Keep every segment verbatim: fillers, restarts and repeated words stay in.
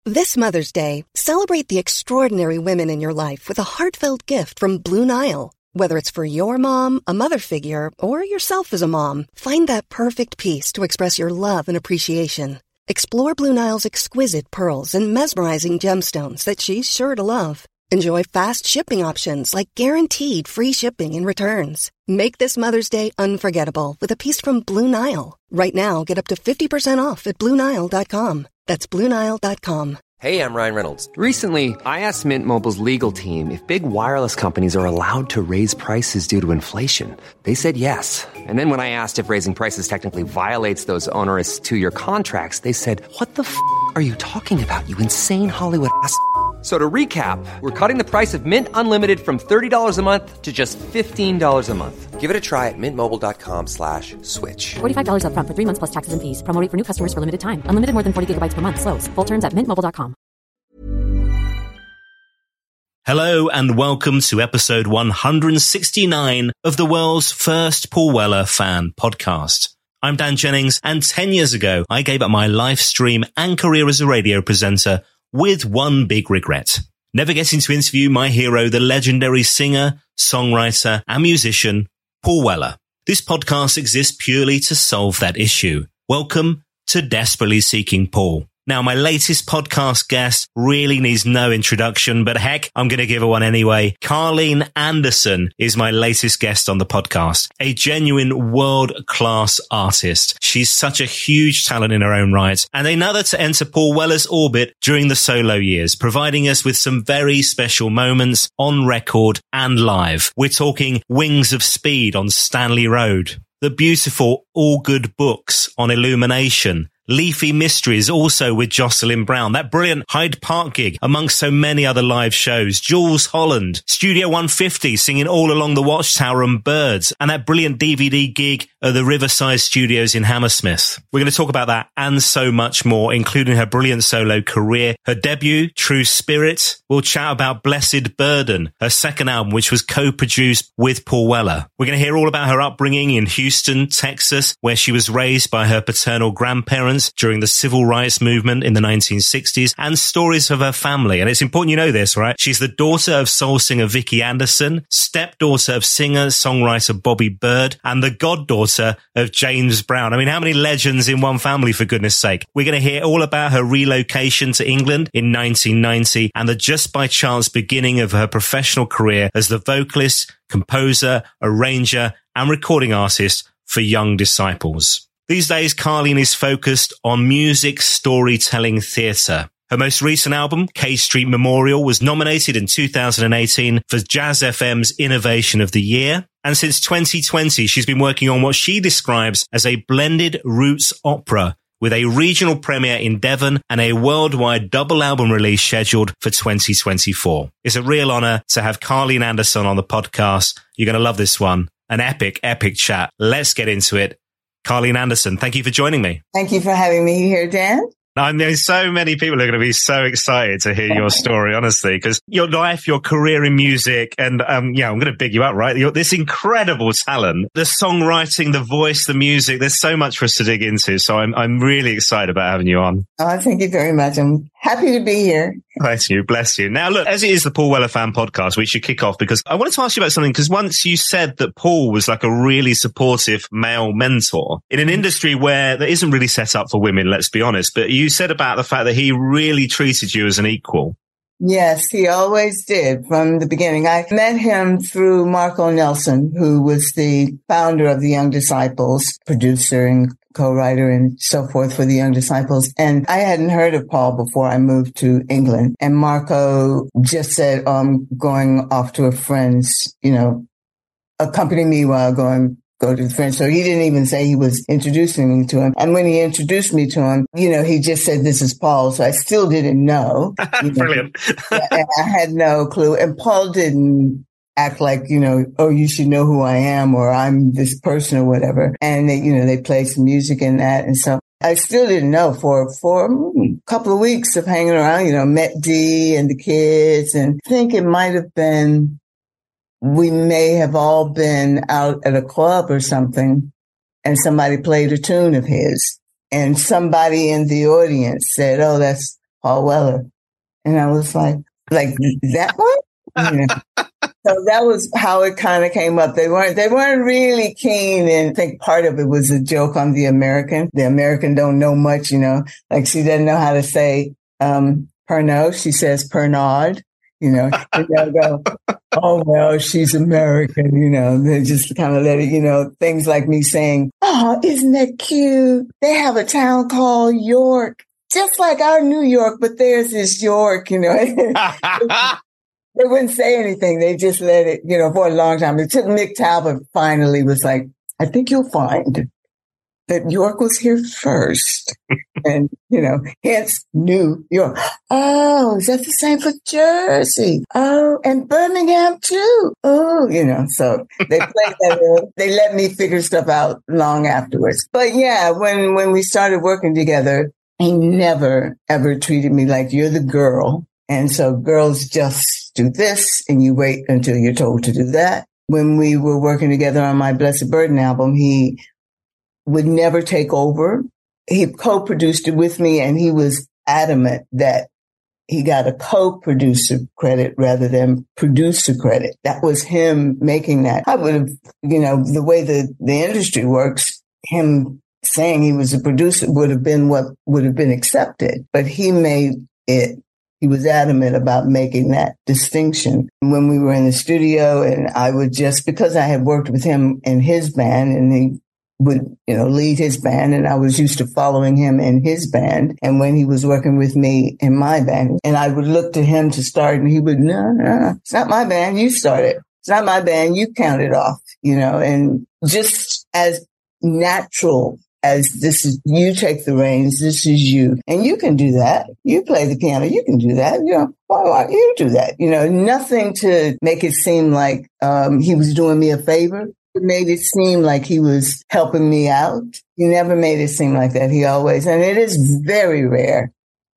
This Mother's Day, celebrate the extraordinary women in your life with a heartfelt gift from Blue Nile. Whether it's for your mom, a mother figure, or yourself as a mom, find that perfect piece to express your love and appreciation. Explore Blue Nile's exquisite pearls and mesmerizing gemstones that she's sure to love. Enjoy fast shipping options like guaranteed free shipping and returns. Make this Mother's Day unforgettable with a piece from Blue Nile. Right now, get up to fifty percent off at Blue Nile dot com. That's Blue Nile dot com. Hey, I'm Ryan Reynolds. Recently, I asked Mint Mobile's legal team if big wireless companies are allowed to raise prices due to inflation. They said yes. And then when I asked if raising prices technically violates those onerous two-year contracts, they said, what the f*** are you talking about, you insane Hollywood ass f- So to recap, we're cutting the price of Mint Unlimited from thirty dollars a month to just fifteen dollars a month. Give it a try at mintmobile.com slash switch. forty-five dollars up front for three months plus taxes and fees. Promo rate for new customers for limited time. Unlimited more than forty gigabytes per month. Slows full terms at mint mobile dot com. Hello and welcome to episode one hundred sixty-nine of the world's first Paul Weller fan podcast. I'm Dan Jennings, and ten years ago, I gave up my live stream and career as a radio presenter with one big regret: never getting to interview my hero, the legendary singer, songwriter, and musician, Paul Weller. This podcast exists purely to solve that issue. Welcome to Desperately Seeking Paul. Now, my latest podcast guest really needs no introduction, but heck, I'm going to give her one anyway. Carleen Anderson is my latest guest on the podcast, a genuine world-class artist. She's such a huge talent in her own right, and another to enter Paul Weller's orbit during the solo years, providing us with some very special moments on record and live. We're talking Wings of Speed on Stanley Road, the beautiful All Good Books on Illumination, Leafy Mysteries, also with Jocelyn Brown, that brilliant Hyde Park gig, amongst so many other live shows, Jules Holland, Studio one fifty singing All Along the Watchtower and Birds, and that brilliant D V D gig at the Riverside Studios in Hammersmith. We're going to talk about that and so much more, including her brilliant solo career, her debut, True Spirit. We'll chat about Blessed Burden, her second album, which was co-produced with Paul Weller. We're going to hear all about her upbringing in Houston, Texas, where she was raised by her paternal grandparents during the civil rights movement in the nineteen sixties, and stories of her family. And it's important you know this, right? She's the daughter of soul singer Vicki Anderson, stepdaughter of singer-songwriter Bobby Bird, and the goddaughter of James Brown. I mean, how many legends in one family, for goodness sake? We're going to hear all about her relocation to England in nineteen ninety and the just by chance beginning of her professional career as the vocalist, composer, arranger, and recording artist for Young Disciples. These days, Carleen is focused on music storytelling theatre. Her most recent album, K Street Memorial, was nominated in two thousand eighteen for Jazz F M's Innovation of the Year. And since twenty twenty, she's been working on what she describes as a blended roots opera, with a regional premiere in Devon and a worldwide double album release scheduled for twenty twenty-four. It's a real honour to have Carleen Anderson on the podcast. You're going to love this one. An epic, epic chat. Let's get into it. Carleen Anderson, thank you for joining me. Thank you for having me here, Dan. I mean, so many people are going to be so excited to hear your story, honestly, because your life, your career in music, and um, yeah, I'm going to big you up, right? You're this incredible talent, the songwriting, the voice, the music. There's so much for us to dig into. So I'm I'm really excited about having you on. Oh, thank you very much. I'm happy to be here. Bless you, bless you. Now, look, as it is the Paul Weller Fan Podcast, we should kick off because I wanted to ask you about something, because once you said that Paul was like a really supportive male mentor in an industry where that isn't really set up for women, let's be honest, but you said about the fact that he really treated you as an equal. Yes, he always did from the beginning. I met him through Marco Nelson, who was the founder of the Young Disciples, producer and co-writer and so forth for the Young Disciples. And I hadn't heard of Paul before I moved to England. And Marco just said, oh, I'm going off to a friend's, you know, accompany me while going go to the friend. So he didn't even say he was introducing me to him. And when he introduced me to him, you know, he just said, this is Paul. So I still didn't know. You know Brilliant. I had no clue. And Paul didn't act like, you know, oh, you should know who I am or I'm this person or whatever. And they, you know, they played some music in that. And so I still didn't know for, for a couple of weeks of hanging around, you know, met Dee and the kids. And I think it might have been, we may have all been out at a club or something and somebody played a tune of his and somebody in the audience said, oh, that's Paul Weller. And I was like, like that one? You know? So that was how it kind of came up. They weren't, they weren't really keen. And I think part of it was a joke on the American. The American don't know much, you know, like she doesn't know how to say, um, Pernod. She says Pernod, you know, and they'll go, oh, well, she's American, you know, they just kind of let it, you know, things like me saying, oh, isn't that cute? They have a town called York, just like our New York, but theirs is York, you know. They wouldn't say anything. They just let it, you know, for a long time. It took Mick Talbot finally was like, I think you'll find that York was here first. And, you know, hence New York. Oh, is that the same for Jersey? Oh, and Birmingham too. Oh, you know, so they played that. They let me figure stuff out long afterwards. But yeah, when, when we started working together, he never, ever treated me like you're the girl. And so girls just do this and you wait until you're told to do that. When we were working together on my Blessed Burden album, he would never take over. He co-produced it with me and he was adamant that he got a co-producer credit rather than producer credit. That was him making that. I would have, you know, the way the, the industry works, him saying he was a producer would have been what would have been accepted, but he made it. He was adamant about making that distinction. When we were in the studio and I would just, because I had worked with him in his band and he would, you know, lead his band and I was used to following him in his band. And when he was working with me in my band and I would look to him to start and he would, no, no, it's not my band. You started. It's not my band. You count it off, you know, and just as natural as this is, you take the reins, this is you. And you can do that. You play the piano, you can do that. You know, why don't you do that? You know, nothing to make it seem like um, he was doing me a favor. It made it seem like he was helping me out. He never made it seem like that. He always, and it is very rare,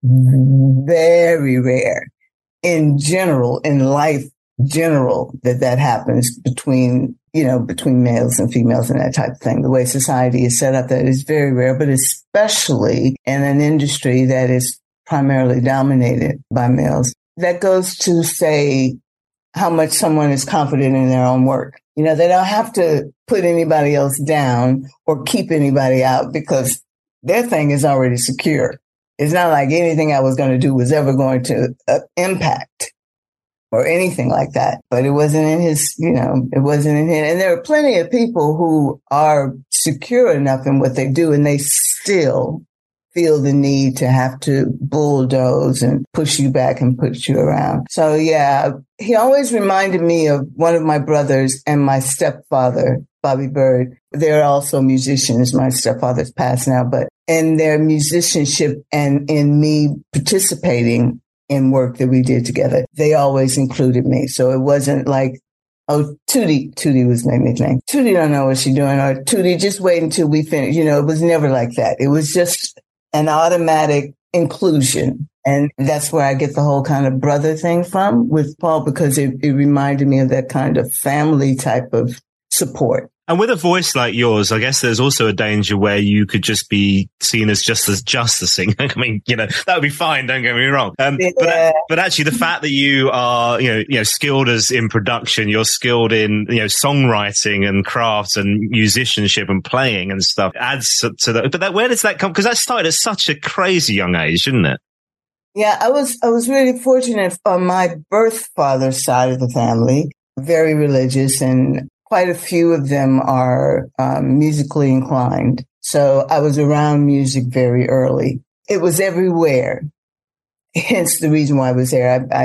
very rare in general, in life general, that that happens between you know, between males and females and that type of thing. The way society is set up, that is very rare, but especially in an industry that is primarily dominated by males. That goes to say how much someone is confident in their own work. You know, they don't have to put anybody else down or keep anybody out because their thing is already secure. It's not like anything I was going to do was ever going to uh, impact or anything like that. But it wasn't in his, you know, it wasn't in his. And there are plenty of people who are secure enough in what they do and they still feel the need to have to bulldoze and push you back and push you around. So yeah, he always reminded me of one of my brothers and my stepfather, Bobby Bird. They're also musicians. My stepfather's passed now, but in their musicianship and in me participating in work that we did together, they always included me. So it wasn't like, oh, Tootie, Tootie was my nickname. Tootie don't know what she's doing, or Tootie, just wait until we finish. You know, it was never like that. It was just an automatic inclusion. And that's where I get the whole kind of brother thing from with Paul, because it, it reminded me of that kind of family type of support. And with a voice like yours, I guess there's also a danger where you could just be seen as just as just a singer. I mean, you know, that would be fine. Don't get me wrong. Um, yeah. but, but actually the fact that you are, you know, you know, skilled as in production, you're skilled in, you know, songwriting and crafts and musicianship and playing and stuff adds to, to that. But that, where does that come? Because that started at such a crazy young age, didn't it? Yeah, I was, I was really fortunate on my birth father's side of the family, very religious, and quite a few of them are um, musically inclined. So I was around music very early. It was everywhere. Hence the reason why I was there. I, I,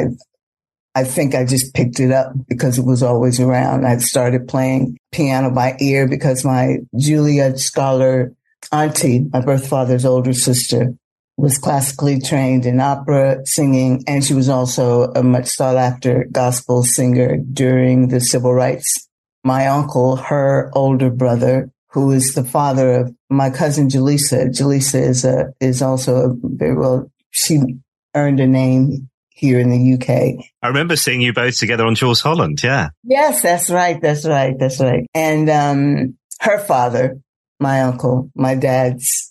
I think I just picked it up because it was always around. I started playing piano by ear because my Juilliard scholar auntie, my birth father's older sister, was classically trained in opera singing, and she was also a much sought after gospel singer during the civil rights. My uncle, her older brother, who is the father of my cousin Jaleesa. Jaleesa is a, is also a very well, she earned a name here in the U K. I remember seeing you both together on Jules Holland. Yeah. Yes, that's right. That's right. That's right. And, um, her father, my uncle, my dad's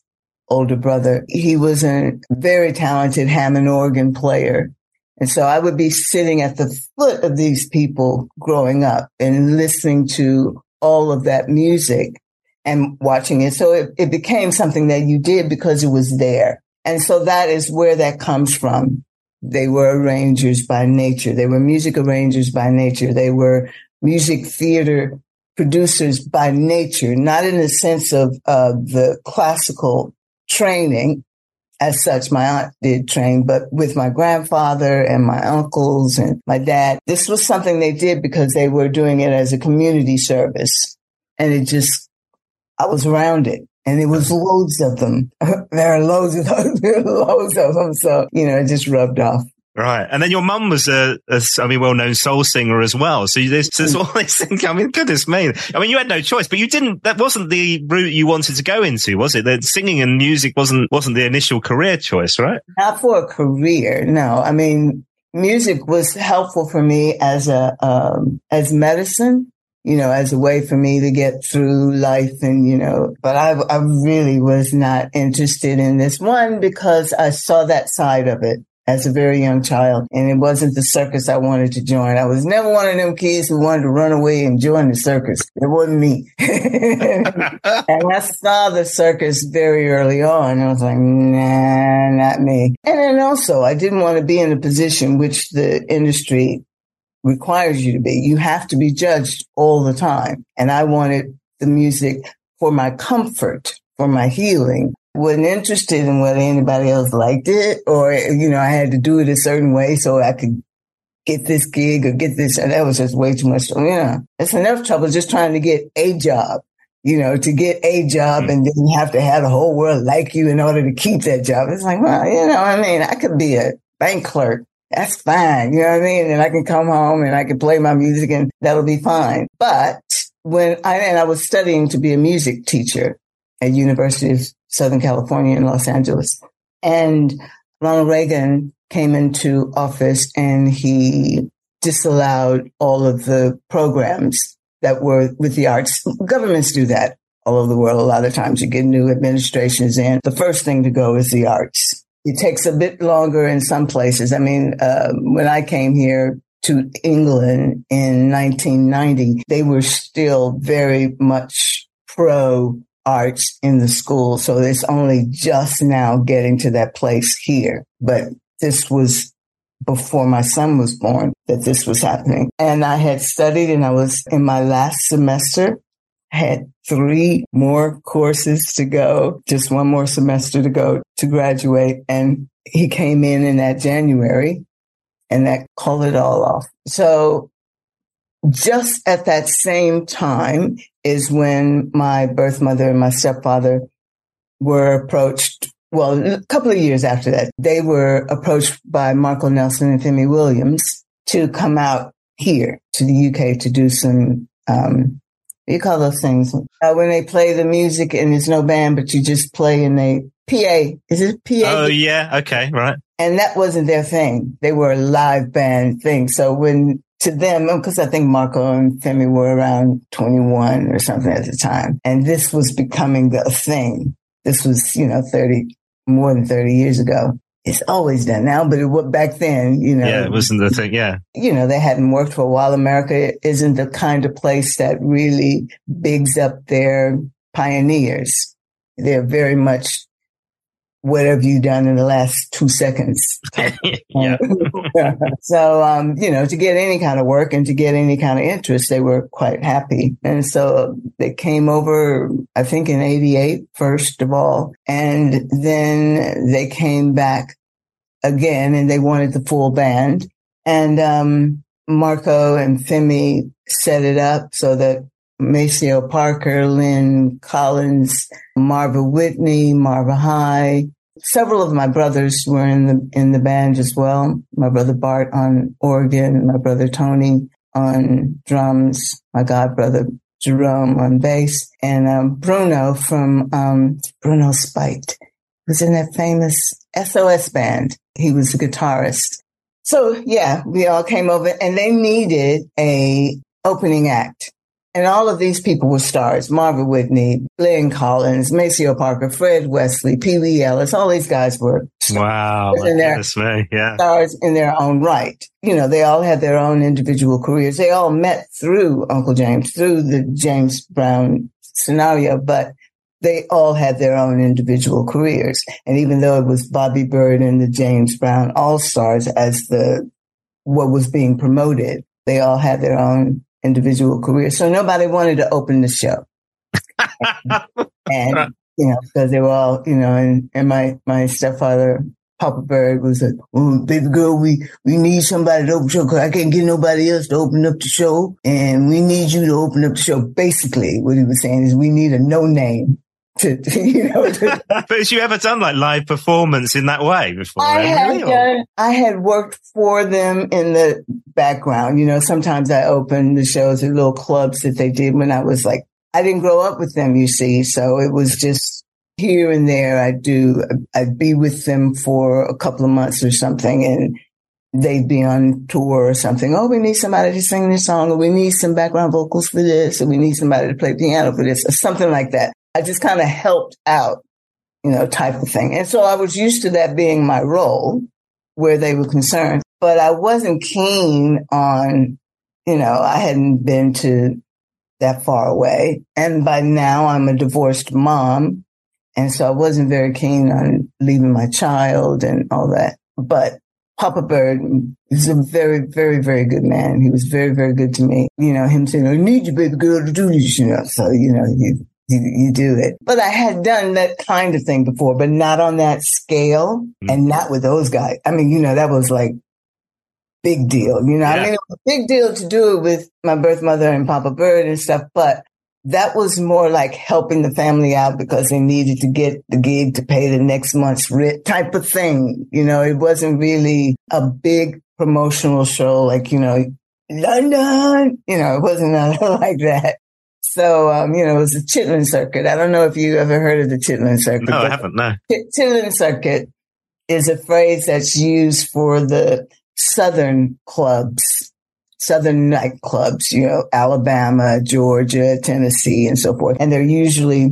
older brother. He was a very talented Hammond organ player. And so I would be sitting at the foot of these people growing up and listening to all of that music and watching it. So it, it became something that you did because it was there. And so that is where that comes from. They were arrangers by nature. They were music arrangers by nature. They were music theater producers by nature, not in the sense of uh, the classical training as such. My aunt did train, but with my grandfather and my uncles and my dad, this was something they did because they were doing it as a community service. And it just, I was around it. And there was loads of them. There are loads of those, loads of them. So, you know, it just rubbed off. Right. And then your mum was a, a I mean, well-known soul singer as well. So there's, there's all this thing. I mean, goodness me. I mean, you had no choice, but you didn't, that wasn't the route you wanted to go into, was it? That singing and music wasn't, wasn't the initial career choice, right? Not for a career. No. I mean, music was helpful for me as a, um, as medicine, you know, as a way for me to get through life and, you know, but I, I really was not interested in this one because I saw that side of it as a very young child. And it wasn't the circus I wanted to join. I was never one of them kids who wanted to run away and join the circus. It wasn't me. And I saw the circus very early on. I was like, nah, not me. And then also, I didn't want to be in a position which the industry requires you to be. You have to be judged all the time. And I wanted the music for my comfort, for my healing. Wasn't interested in whether anybody else liked it or, you know, I had to do it a certain way so I could get this gig or get this. And that was just way too much. You know, it's enough trouble just trying to get a job, you know, to get a job mm-hmm. and then you have to have the whole world like you in order to keep that job. It's like, well, you know, I mean, I could be a bank clerk. That's fine. You know what I mean? And I can come home and I can play my music and that'll be fine. But when I, and I was studying to be a music teacher at University of Southern California in Los Angeles. And Ronald Reagan came into office and he disallowed all of the programs that were with the arts. Governments do that all over the world. A lot of times you get new administrations in. The first thing to go is the arts. It takes a bit longer in some places. I mean, uh, when I came here to England in nineteen ninety, they were still very much pro arts in the school. So it's only just now getting to that place here. But this was before my son was born that this was happening. And I had studied and I was in my last semester, had three more courses to go, just one more semester to go to graduate. And he came in in that January and that called it all off. So just at that same time is when my birth mother and my stepfather were approached. Well, a couple of years after that, they were approached by Marco Nelson and Femi Williams to come out here to the U K to do some, um, what do you call those things? Uh, when they play the music and there's no band, but you just play and they, P A, is it P A? Oh, yeah. Okay. Right. And that wasn't their thing. They were a live band thing. So when, to them, because I think Marco and Femi were around twenty-one or something at the time. And this was becoming the thing. This was, you know, thirty, more than thirty years ago. It's always done now, but it was back then, you know. Yeah, it wasn't the thing, yeah. You know, they hadn't worked for a while. America isn't the kind of place that really bigs up their pioneers. They're very much, what have you done in the last two seconds? Yeah. So, um, you know, to get any kind of work and to get any kind of interest, they were quite happy. And so they came over, I think in eighty-eight, first of all, and then they came back again and they wanted the full band. And, um, Marco and Femi set it up so that Maceo Parker, Lynn Collins, Marva Whitney, Marva High. Several of my brothers were in the in the band as well. My brother Bart on organ, my brother Tony on drums, my godbrother Jerome on bass, and um, Bruno from um, Bruno Spite, who's in that famous S O S band. He was a guitarist. So yeah, we all came over, and they needed a opening act. And all of these people were stars. Marvin Whitney, Glenn Collins, Maceo Parker, Fred Wesley, Pee Wee Ellis. All these guys were stars. Wow. In their, Me. Yeah. Stars in their own right. You know, they all had their own individual careers. They all met through Uncle James, through the James Brown scenario, but they all had their own individual careers. And even though it was Bobby Byrd and the James Brown All-Stars as the what was being promoted, they all had their own individual careers. So nobody wanted to open the show. and, you know, because they were all, you know, and, and my, my stepfather, Papa Byrd, was like, oh, baby girl, we, we need somebody to open the show because I can't get nobody else to open up the show. And we need you to open up the show. Basically, what he was saying is we need a no-name. To, you know, to, but had you ever done like live performance in that way before? I had really, done, I had worked for them in the background. You know, sometimes I opened the shows at little clubs that they did when I was like, I didn't grow up with them, you see. So it was just here and there. I'd do, I'd be with them for a couple of months or something, and they'd be on tour or something. Oh, we need somebody to sing this song, or we need some background vocals for this, or we need somebody to play piano for this, or something like that. I just kind of helped out, you know, type of thing. And so I was used to that being my role where they were concerned, but I wasn't keen on, you know, I hadn't been to that far away. And by now I'm a divorced mom. And so I wasn't very keen on leaving my child and all that. But Papa Byrd is a very, very, very good man. He was very, very good to me. You know, him saying, I need you, baby girl, to do this, you know. So, you know, you, you, you do it. But I had done that kind of thing before, but not on that scale mm-hmm. and not with those guys. I mean, you know, that was like big deal. You know, yeah. I mean, it was a big deal to do it with my birth mother and Papa Byrd and stuff, but that was more like helping the family out because they needed to get the gig to pay the next month's rent type of thing. You know, it wasn't really a big promotional show like, you know, London, you know, it wasn't like that. So, um, you know, it was the Chitlin Circuit. I don't know if you ever heard of the Chitlin Circuit. No, I haven't, no. Ch- Chitlin Circuit is a phrase that's used for the Southern clubs, Southern nightclubs, you know, Alabama, Georgia, Tennessee, and so forth. And they're usually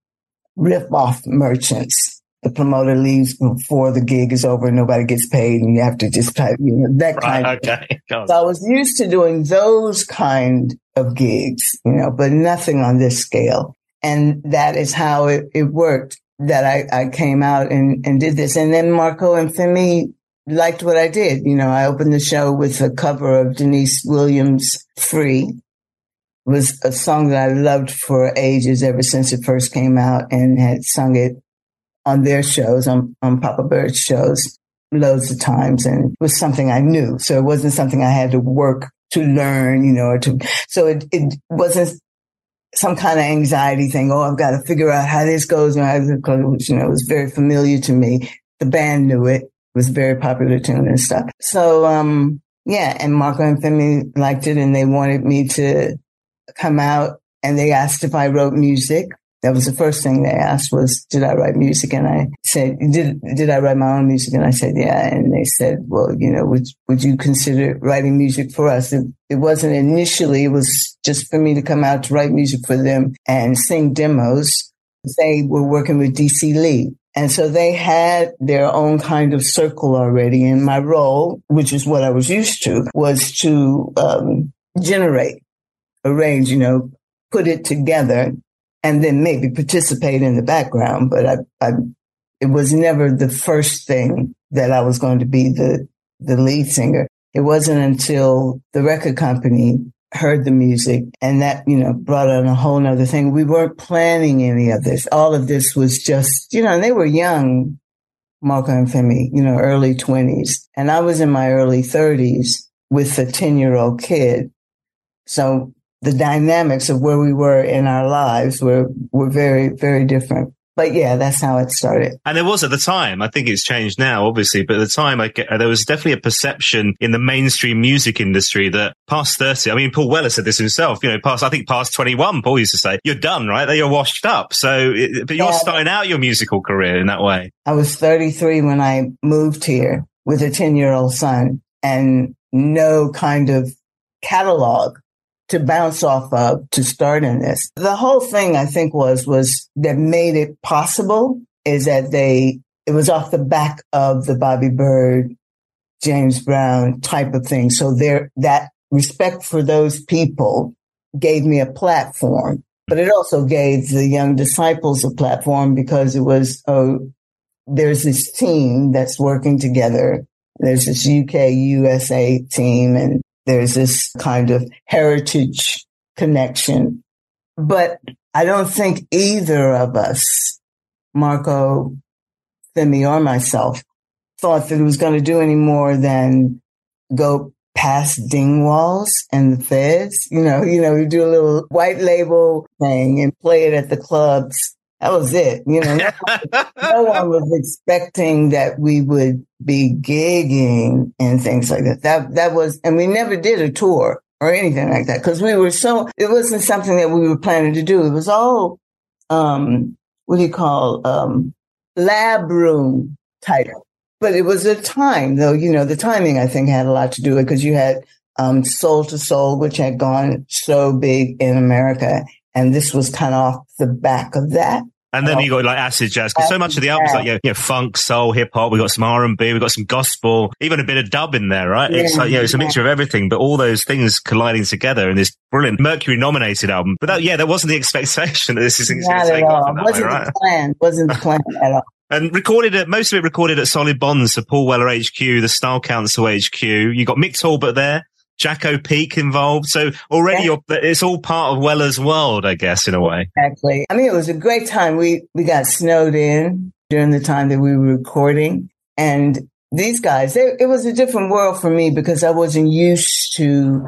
rip-off merchants. The promoter leaves before the gig is over, nobody gets paid, and you have to just type, you know, that kind right, of okay. thing. So I was used to doing those kind of gigs, you know, but nothing on this scale. And that is how it, it worked, that I, I came out and, and did this. And then Marco and Femi liked what I did. You know, I opened the show with a cover of Denise Williams' Free. It was a song that I loved for ages, ever since it first came out, and had sung it on their shows, on, on Papa Byrd's shows, loads of times. And it was something I knew. So it wasn't something I had to work to learn, you know, or to, so it, it wasn't some kind of anxiety thing. Oh, I've got to figure out how this goes. And how this goes. You know, it was very familiar to me. The band knew it. It was a very popular tune and stuff. So, um, yeah. And Marco and Femi liked it, and they wanted me to come out, and they asked if I wrote music. That was the first thing they asked was, did I write music? And I said, did, did I write my own music? And I said, yeah. And they said, well, you know, would, would you consider writing music for us? It, it wasn't initially, it was just for me to come out to write music for them and sing demos. They were working with D C Lee. And so they had their own kind of circle already. And my role, which is what I was used to, was to um, generate, arrange, you know, put it together, and then maybe participate in the background. But I, I, it was never the first thing that I was going to be the, the lead singer. It wasn't until the record company heard the music, and that, you know, brought on a whole nother thing. We weren't planning any of this. All of this was just, you know, and they were young, Marco and Femi, you know, early twenties. And I was in my early thirties with a ten-year-old kid. So the dynamics of where we were in our lives were, were very, very different. But yeah, that's how it started. And there was at the time, I think it's changed now, obviously, but at the time, I get, there was definitely a perception in the mainstream music industry that past thirty, I mean, Paul Weller said this himself, you know, past, I think past twenty-one, Paul used to say, you're done, right? You're washed up. So, it, but you're yeah, starting out your musical career in that way. I was thirty-three when I moved here with a ten-year-old son, and no kind of catalog to bounce off of to start in this. The whole thing I think was, was that made it possible is that they, it was off the back of the Bobby Byrd, James Brown type of thing. So there, that respect for those people gave me a platform, but it also gave the Young Disciples a platform because it was, oh, there's this team that's working together. There's this U K U S A team, and there's this kind of heritage connection. But I don't think either of us, Marco, Femi, or myself, thought that it was going to do any more than go past Dingwalls and the Feds. You know, you know, you do a little white label thing and play it at the clubs. That was it. You know, no, no one was expecting that we would be gigging and things like that. That, that was, and we never did a tour or anything like that because we were so, it wasn't something that we were planning to do. It was all, um, what do you call, um, lab room type. But it was a time though, you know, the timing I think had a lot to do with it because you had, um, Soul to Soul, which had gone so big in America. And this was kind of off the back of that. And then you got like acid jazz, because so much of the album's like, you know, you know, funk, soul, hip hop. We got some R and B, we got some gospel, even a bit of dub in there, right? Yeah, it's like, you know, it's a mixture of everything, but all those things colliding together in this brilliant Mercury nominated album. But that, yeah, that wasn't the expectation that this is going to take off in that wasn't way, right? The plan. Wasn't the plan at all. And recorded at, most of it recorded at Solid Bonds, the Paul Weller H Q, the Style Council H Q. You got Mick Talbot there. Jacko Peak involved. So already yeah. you're, it's all part of Weller's world, I guess, in a way. Exactly. I mean, it was a great time. We, we got snowed in during the time that we were recording. And these guys, they, it was a different world for me because I wasn't used to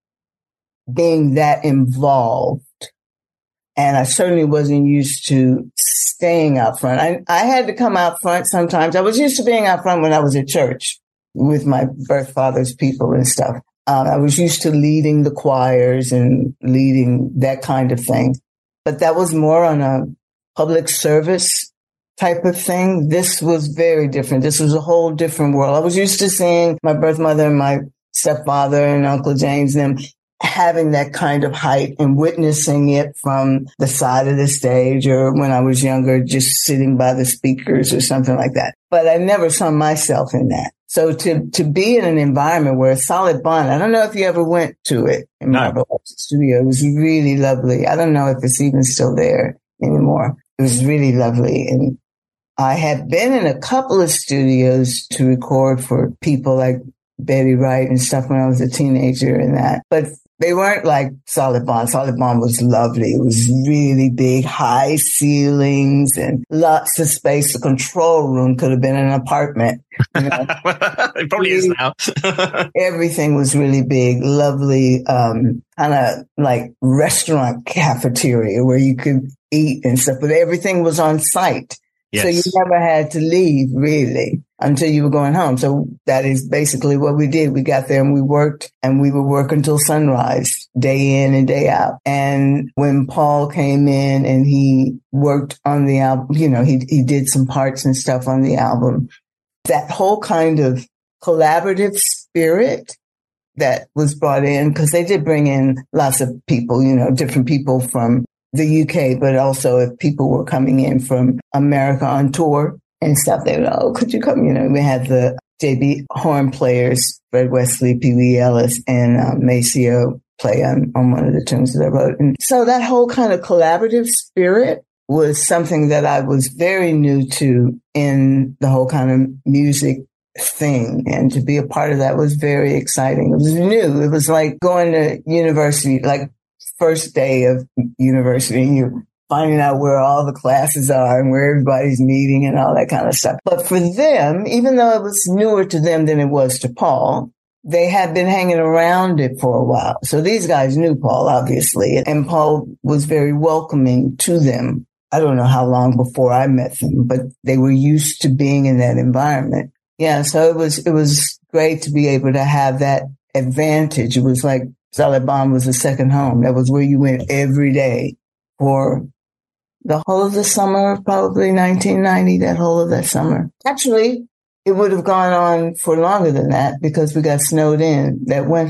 being that involved. And I certainly wasn't used to staying out front. I, I had to come out front sometimes. I was used to being out front when I was at church with my birth father's people and stuff. Um, I was used to leading the choirs and leading that kind of thing, but that was more on a public service type of thing. This was very different. This was a whole different world. I was used to seeing my birth mother and my stepfather and Uncle James and them having that kind of height and witnessing it from the side of the stage, or when I was younger, just sitting by the speakers or something like that. But I never saw myself in that. So to, to be in an environment where a Solid Bond, I don't know if you ever went to it in no. Marble Studio. It was really lovely. I don't know if it's even still there anymore. It was really lovely. And I had been in a couple of studios to record for people like Betty Wright and stuff when I was a teenager and that. But they weren't like Solid Bond. Solid Bond was lovely. It was really big, high ceilings and lots of space. The control room could have been an apartment. You know? It probably is now. Everything was really big, lovely, um, kind of like restaurant cafeteria where you could eat and stuff, but everything was on site. Yes. So you never had to leave really until you were going home. So that is basically what we did. We got there and we worked, and we would work until sunrise, day in and day out. And when Paul came in and he worked on the album, you know, he he did some parts and stuff on the album. That whole kind of collaborative spirit that was brought in, because they did bring in lots of people, you know, different people from the U K, but also if people were coming in from America on tour and stuff, they would, oh, could you come? You know, we had the J B horn players, Fred Wesley, Pee Wee Ellis, and um, Maceo play on, on one of the tunes that I wrote. And so that whole kind of collaborative spirit was something that I was very new to in the whole kind of music thing. And to be a part of that was very exciting. It was new. It was like going to university, like first day of university, and you're finding out where all the classes are and where everybody's meeting and all that kind of stuff. But for them, even though it was newer to them than it was to Paul, they had been hanging around it for a while. So these guys knew Paul, obviously, and Paul was very welcoming to them. I don't know how long before I met them, but they were used to being in that environment. Yeah, so it was it was great to be able to have that advantage. It was like Solid Bond was a second home. That was where you went every day for the whole of the summer of probably nineteen ninety, that whole of that summer. Actually, it would have gone on for longer than that because we got snowed in that winter.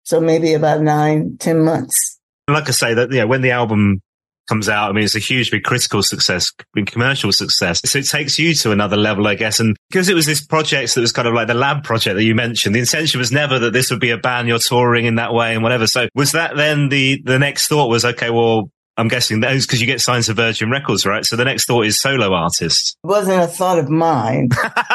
So maybe about nine, ten months. Like I say, that yeah, when the album comes out, I mean, it's a huge, big critical success, big commercial success. So it takes you to another level, I guess. And because it was this project that was kind of like the lab project that you mentioned, the intention was never that this would be a band you're touring in that way and whatever. So was that then the, the next thought was, okay, well, I'm guessing that was because you get signed to Virgin Records, right? So the next thought is solo artist. It wasn't a thought of mine.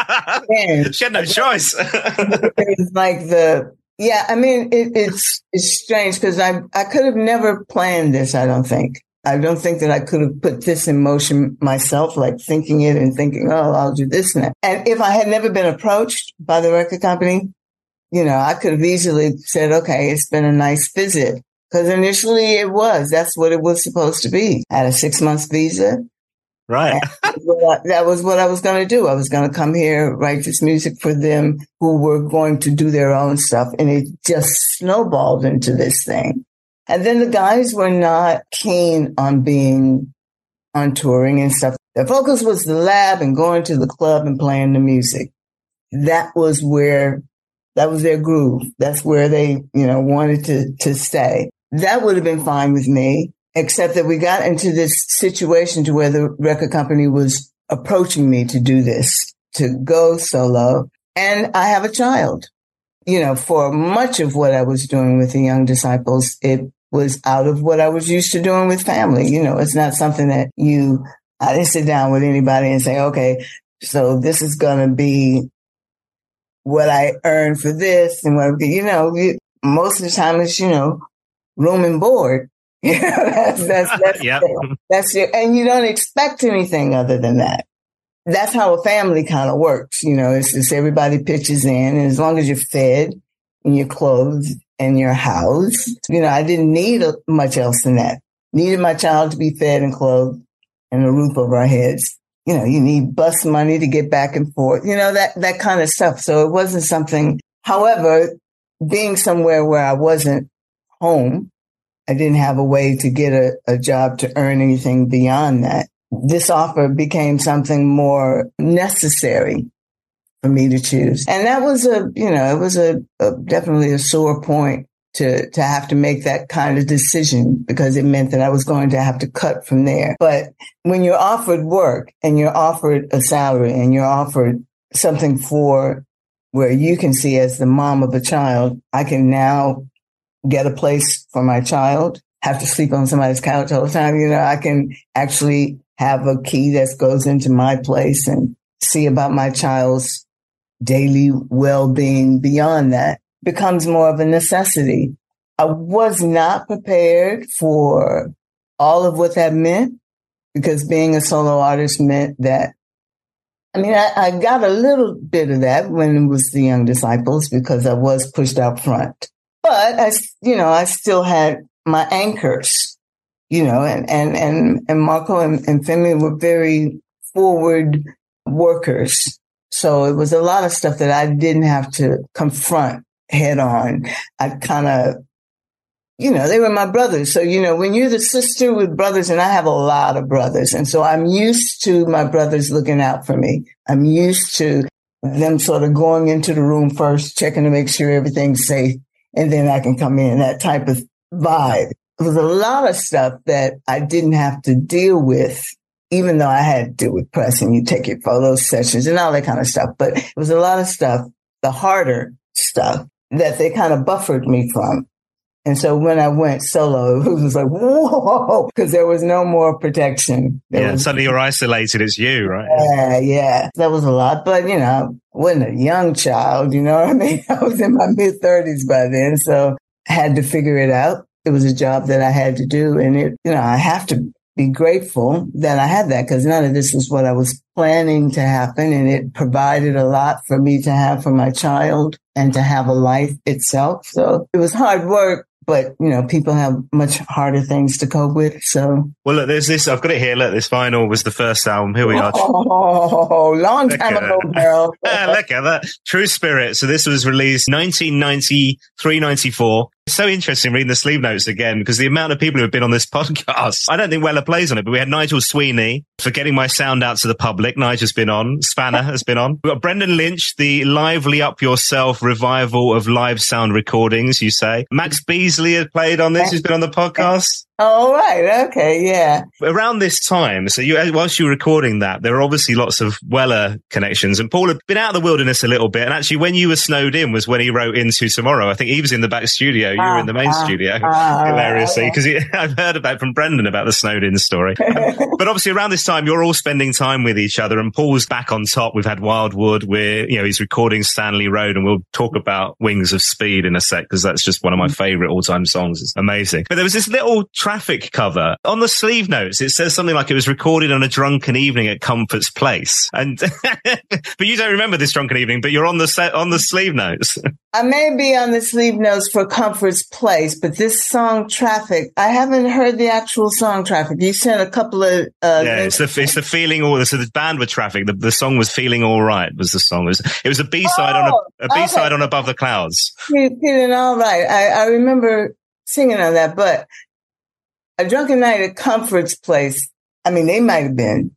And she had no choice. It was like the, yeah, I mean, it, it's, it's strange because I, I could have never planned this, I don't think. I don't think that I could have put this in motion myself, like thinking it and thinking, oh, I'll do this and that. And if I had never been approached by the record company, you know, I could have easily said, okay, it's been a nice visit. Because initially it was. That's what it was supposed to be. I had a six months visa. Right. That was what I was going to do. I was going to come here, write this music for them who were going to do their own stuff. And it just snowballed into this thing. And then the guys were not keen on being on touring and stuff. Their focus was the lab and going to the club and playing the music. That was where, that was their groove. That's where they, you know, wanted to, to stay. That would have been fine with me, except that we got into this situation to where the record company was approaching me to do this, to go solo. And I have a child. You know, for much of what I was doing with the Young Disciples, it was out of what I was used to doing with family. You know, it's not something that you, I didn't sit down with anybody and say, okay, so this is going to be what I earn for this. And what, you know, most of the time it's, you know, room and board. You know, that's, that's, that's, yep. that's your, and you don't expect anything other than that. That's how a family kind of works. You know, it's just everybody pitches in, and as long as you're fed and you're clothed and you're housed, you know, I didn't need a, much else than that. Needed my child to be fed and clothed and a roof over our heads. You know, you need bus money to get back and forth, you know, that, that kind of stuff. So it wasn't something, however, being somewhere where I wasn't home, I didn't have a way to get a, a job to earn anything beyond that. This offer became something more necessary for me to choose. And that was a, you know, it was a, a definitely a sore point to, to have to make that kind of decision, because it meant that I was going to have to cut from there. But when you're offered work and you're offered a salary and you're offered something for where you can see as the mom of a child, I can now get a place for my child, have to sleep on somebody's couch all the time. You know, I can actually have a key that goes into my place and see about my child's daily well-being beyond that becomes more of a necessity. I was not prepared for all of what that meant, because being a solo artist meant that, I mean, I, I got a little bit of that when it was the Young Disciples, because I was pushed out front. But I, you know, I still had my anchors, you know, and, and, and, and Marco and, and Femi were very forward workers. So it was a lot of stuff that I didn't have to confront head on. I kind of, you know, they were my brothers. So, you know, when you're the sister with brothers, and I have a lot of brothers, and so I'm used to my brothers looking out for me. I'm used to them sort of going into the room first, checking to make sure everything's safe, and then I can come in, that type of vibe. There was a lot of stuff that I didn't have to deal with, even though I had to deal with press and you take your photo sessions and all that kind of stuff. But it was a lot of stuff, the harder stuff, that they kind of buffered me from. And so when I went solo, it was like, whoa, because there was no more protection. There yeah, was, suddenly you're isolated. It's you, right? Yeah, yeah. That was a lot. But, you know, I wasn't a young child, you know what I mean? I was in my mid-thirties by then, so I had to figure it out. It was a job that I had to do. And, it, you know, I have to be grateful that I had that, because none of this was what I was planning to happen. And it provided a lot for me to have for my child and to have a life itself. So it was hard work. But, you know, people have much harder things to cope with. So, well, look, there's this. I've got it here. Look, this vinyl was the first album. Here we are. Oh, long time ago, girl. Look at that. True Spirit. So this was released nineteen ninety-three, ninety-four. So interesting reading the sleeve notes again, because the amount of people who have been on this podcast, I don't think Weller plays on it, but we had Nigel Sweeney for getting my sound out to the public. Nigel's been on. Spanner has been on. We've got Brendan Lynch, the Lively Up Yourself revival of live sound recordings, you say. Max Beasley has played on this. He's been on the podcast. Oh, right. Okay. Yeah. Around this time, so you, whilst you were recording that, there were obviously lots of Weller connections, and Paul had been out of the wilderness a little bit. And actually, when you were snowed in was when he wrote Into Tomorrow. I think he was in the back studio. You were in the main uh, studio, uh, hilariously, because uh, I've heard about from Brendan about the snowed in story. But obviously, around this time, you're all spending time with each other, and Paul's back on top. We've had Wildwood. We're, you know, he's recording Stanley Road, and we'll talk about Wings of Speed in a sec, because that's just one of my favorite all-time songs. It's amazing. But there was this little Traffic cover. On the sleeve notes, it says something like it was recorded on a drunken evening at Comfort's Place. And but you don't remember this drunken evening, but you're on the set on the sleeve notes. I may be on the sleeve notes for Comfort's Place, but this song Traffic, I haven't heard the actual song Traffic. You sent a couple of uh yeah, it's the it's the feeling all. So the band with Traffic. The, the song was Feeling All Right. Was the song? It was, it was a B side oh, on a, a B side okay. on Above the Clouds. Feeling All Right. I, I remember singing on that, but A Drunken Night at Comfort's Place, I mean, they might have been.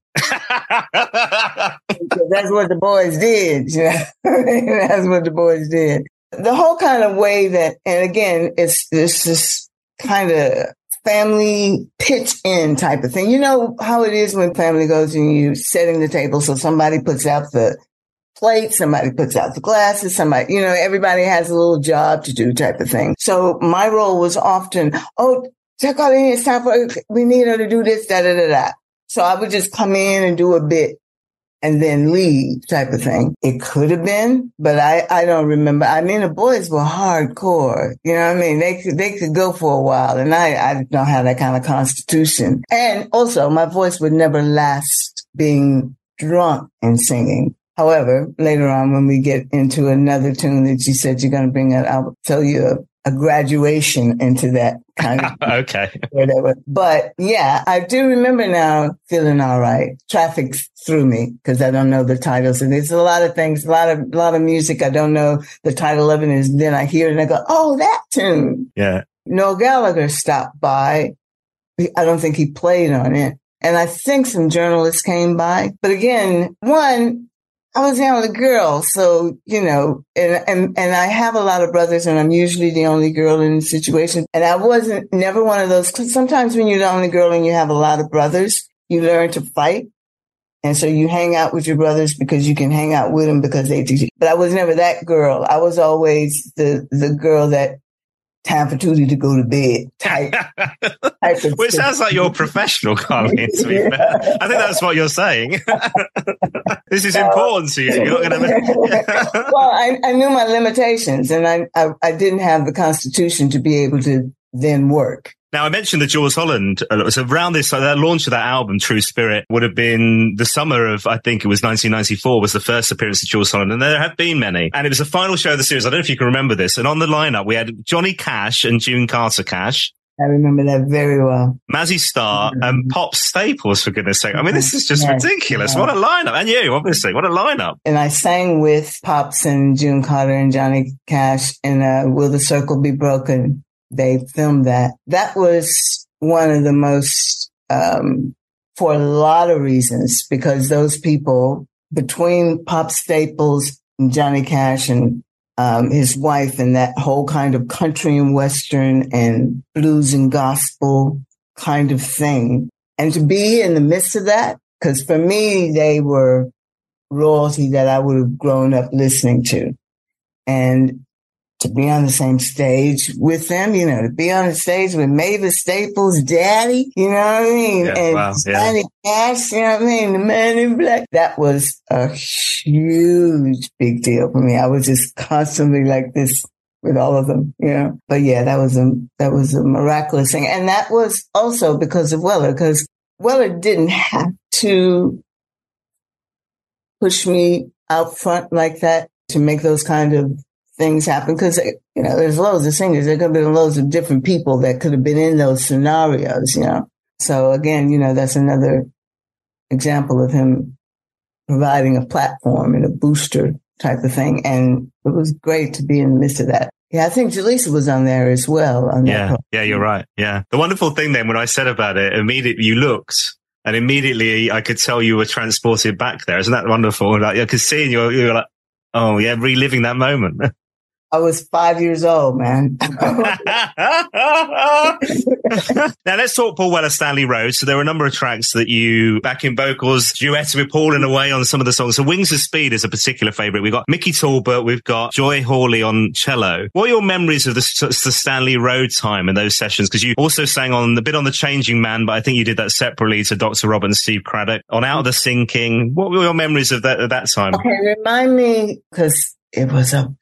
That's what the boys did. You know? That's what the boys did. The whole kind of way that, and again, it's, it's this kind of family pitch in type of thing. You know how it is when family goes and you setting the table. So somebody puts out the plate, somebody puts out the glasses, somebody, you know, everybody has a little job to do type of thing. So my role was often, oh, check out in, it's time for, we need her to do this, da, da, da, da. So I would just come in and do a bit and then leave type of thing. It could have been, but I, I don't remember. I mean, the boys were hardcore. You know what I mean? They could, they could go for a while, and I, I don't have that kind of constitution. And also my voice would never last being drunk and singing. However, later on when we get into another tune that you said you're going to bring out, I'll tell you a, a graduation into that kind of. Okay. Whatever. But yeah, I do remember now Feeling All Right. Traffic threw me because I don't know the titles. And there's a lot of things, a lot of, a lot of music. I don't know the title of it. And then I hear it and I go, oh, that tune. Yeah. Noel Gallagher stopped by. I don't think he played on it. And I think some journalists came by. But again, one, I was the only girl, so, you know, and, and, and I have a lot of brothers, and I'm usually the only girl in the situation. And I wasn't never one of those, because sometimes when you're the only girl and you have a lot of brothers, you learn to fight. And so you hang out with your brothers because you can hang out with them because they teach you. But I was never that girl. I was always the, the girl that time for Tootie to go to bed type. type Which sounds like you're professional, Colleen, to be fair. I think that's what you're saying. This is important to you. You're not going to. Well, I, I knew my limitations, and I, I I didn't have the constitution to be able to then work. Now, I mentioned the Jools Holland. So around this, so that launch of that album, True Spirit, would have been the summer of, I think it was nineteen ninety-four, was the first appearance of Jools Holland. And there have been many. And it was the final show of the series. I don't know if you can remember this. And on the lineup, we had Johnny Cash and June Carter Cash. I remember that very well. Mazzy Star mm-hmm. and Pop Staples, for goodness sake. I mean, this is just yes, ridiculous. Yes. What a lineup. And you, obviously, what a lineup. And I sang with Pops and June Carter and Johnny Cash in uh, Will the Circle Be Broken? They filmed that. That was one of the most, um, for a lot of reasons, because those people, between Pop Staples and Johnny Cash and um, his wife, and that whole kind of country and Western and blues and gospel kind of thing. And to be in the midst of that, because for me, they were royalty that I would have grown up listening to. And to be on the same stage with them, you know, to be on the stage with Mavis Staples' daddy, you know what I mean? Yeah, and wow, yeah. Johnny Cash, you know what I mean? The Man in Black. That was a huge big deal for me. I was just constantly like this with all of them, you know? But yeah, that was a, that was a miraculous thing. And that was also because of Weller, because Weller didn't have to push me out front like that to make those kind of things happen, because, you know, there's loads of singers. There could have been loads of different people that could have been in those scenarios, you know. So again, you know, that's another example of him providing a platform and a booster type of thing. And it was great to be in the midst of that. Yeah, I think Jaleesa was on there as well. On yeah, that yeah, you're right. Yeah. The wonderful thing then, when I said about it, immediately you looked and immediately I could tell you were transported back there. Isn't that wonderful? Like, I could see you, you were like, oh yeah, reliving that moment. I was five years old, man. Now let's talk Paul Weller, Stanley Rhodes. So there were a number of tracks that you back in vocals, duetted with Paul in a way on some of the songs. So Wings of Speed is a particular favourite. We've got Mickey Talbot, we've got Joy Hawley on cello. What are your memories of the, the Stanley Rhodes time in those sessions? Because you also sang on a bit on The Changing Man, but I think you did that separately to Doctor Robert and Steve Craddock. On Out of the Sinking, what were your memories of that at that time? Okay, remind me, because it was a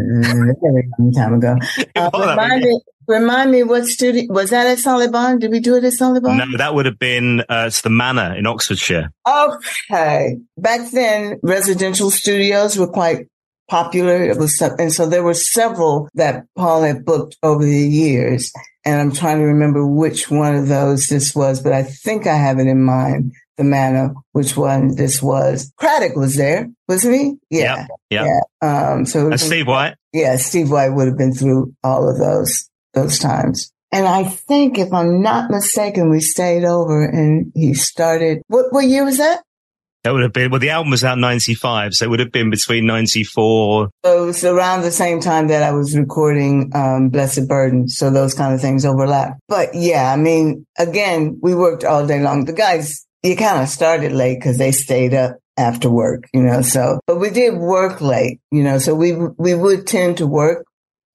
very long time ago. Uh, remind me, remind me what studio, was that at Solid Bond? Did we do it at Solid Bond? No, that would have been, uh, it's the Manor in Oxfordshire. Okay. Back then, residential studios were quite popular. It was, and so there were several that Paul had booked over the years. And I'm trying to remember which one of those this was, but I think I have it in mind. The Manor, which one this was. Craddock was there, wasn't he? Yeah. Yep, yep. Yeah. Um, so and Steve White. Yeah, Steve White would have been through all of those, those times. And I think, if I'm not mistaken, we stayed over and he started, what, what year was that? That would have been, well, the album was out in ninety-five, so it would have been between ninety-four. So it was around the same time that I was recording um, Blessed Burden. So those kind of things overlap. But yeah, I mean, again, we worked all day long. The guys, you kind of started late because they stayed up after work, you know, so, but we did work late, you know, so we, we would tend to work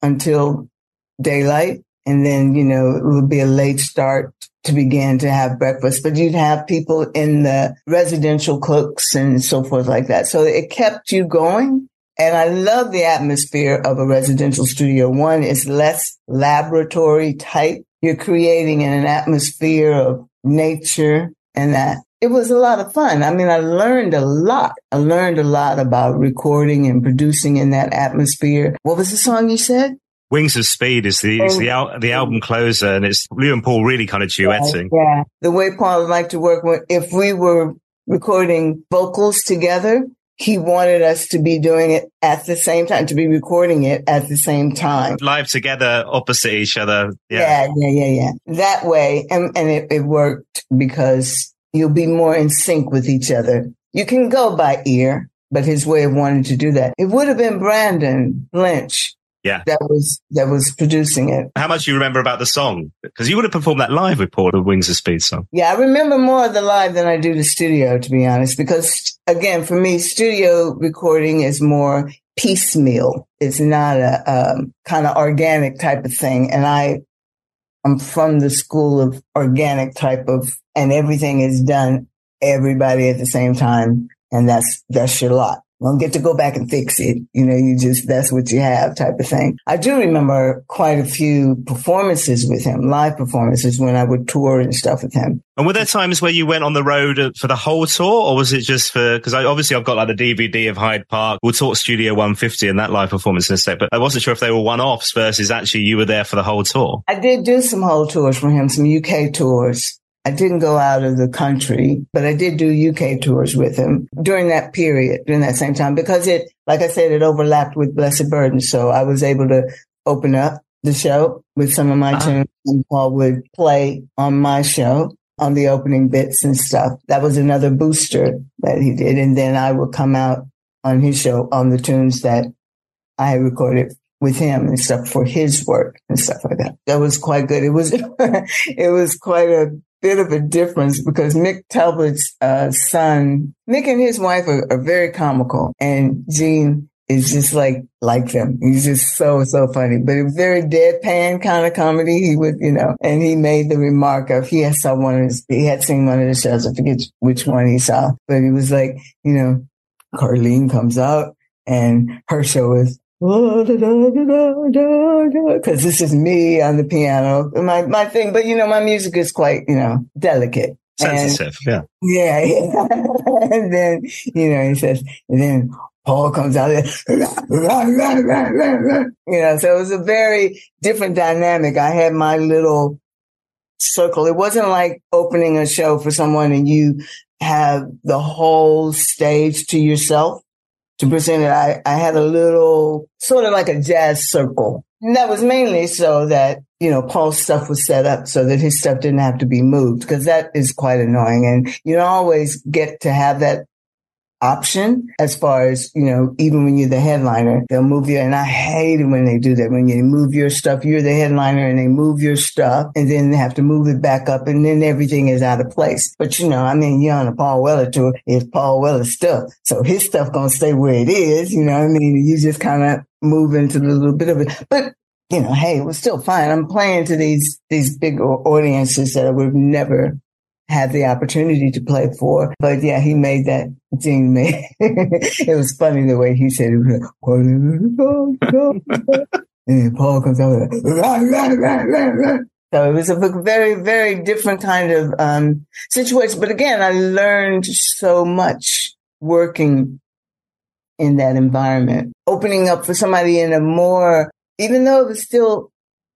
until daylight. And then, you know, it would be a late start to begin to have breakfast, but you'd have people in the residential cooks and so forth like that. So it kept you going. And I love the atmosphere of a residential studio. One is less laboratory type. You're creating in an atmosphere of nature. And that it was a lot of fun. I mean, I learned a lot. I learned a lot about recording and producing in that atmosphere. What was the song you said? Wings of Speed is the is the, al- the album closer, and it's Lou and Paul really kind of duetting. Yeah, yeah. The way Paul would like to work with, if we were recording vocals together, he wanted us to be doing it at the same time, to be recording it at the same time. Live together, opposite each other. Yeah, yeah, yeah, yeah. yeah. That way, and, and it, it worked because you'll be more in sync with each other. You can go by ear, but his way of wanting to do that. It would have been Brandon Lynch. Yeah. That was, that was producing it. How much do you remember about the song? Because you would have performed that live with Paul, the Wings of Speed song. Yeah, I remember more of the live than I do the studio, to be honest, because again, for me, studio recording is more piecemeal. It's not a um, kind of organic type of thing. And I, I'm from the school of organic type of, and everything is done, everybody at the same time. And that's, that's your lot. You don't get to go back and fix it. You know, you just, that's what you have type of thing. I do remember quite a few performances with him, live performances when I would tour and stuff with him. And were there times where you went on the road for the whole tour, or was it just for, because I, obviously I've got like the D V D of Hyde Park. We'll talk Studio one fifty and that live performance in a sec, but I wasn't sure if they were one-offs versus actually you were there for the whole tour. I did do some whole tours for him, some U K tours. I didn't go out of the country, but I did do U K tours with him during that period, during that same time, because it, like I said, it overlapped with Blessed Burden. So I was able to open up the show with some of my uh-huh. tunes, and Paul would play on my show on the opening bits and stuff. That was another booster that he did. And then I would come out on his show on the tunes that I had recorded with him and stuff for his work and stuff like that. That was quite good. It was, it was quite a bit of a difference because Mick Talbot's uh, son, Mick and his wife are, are very comical, and Gene is just like, like them. He's just so, so funny, but a very deadpan kind of comedy. He would, you know, and he made the remark of, he had saw one of his, he had seen one of the shows. I forget which one he saw, but he was like, you know, Carlene comes out and her show is, because this is me on the piano, my my thing. But you know, my music is quite, you know, delicate, sensitive. And, yeah, yeah. And then you know, he says, and then Paul comes out there, you know. So it was a very different dynamic. I had my little circle. It wasn't like opening a show for someone and you have the whole stage to yourself. to present it, I, I had a little, sort of like a jazz circle. And that was mainly so that, you know, Paul's stuff was set up so that his stuff didn't have to be moved, because that is quite annoying. And you don't always get to have that option as far as, you know, even when you're the headliner, they'll move you. And I hate it when they do that. When you move your stuff, you're the headliner and they move your stuff and then they have to move it back up and then everything is out of place. But, you know, I mean, you're on a Paul Weller tour. It's Paul Weller stuff. So his stuff going to stay where it is. You know what I mean? You just kind of move into a little bit of it. But, you know, hey, it was still fine. I'm playing to these, these big audiences that I would have never had the opportunity to play for. But yeah, he made that thing. It was funny the way he said it. Was like, and Paul comes out with a, so it was a very, very different kind of um, situation. But again, I learned so much working in that environment, opening up for somebody in a more, even though it was still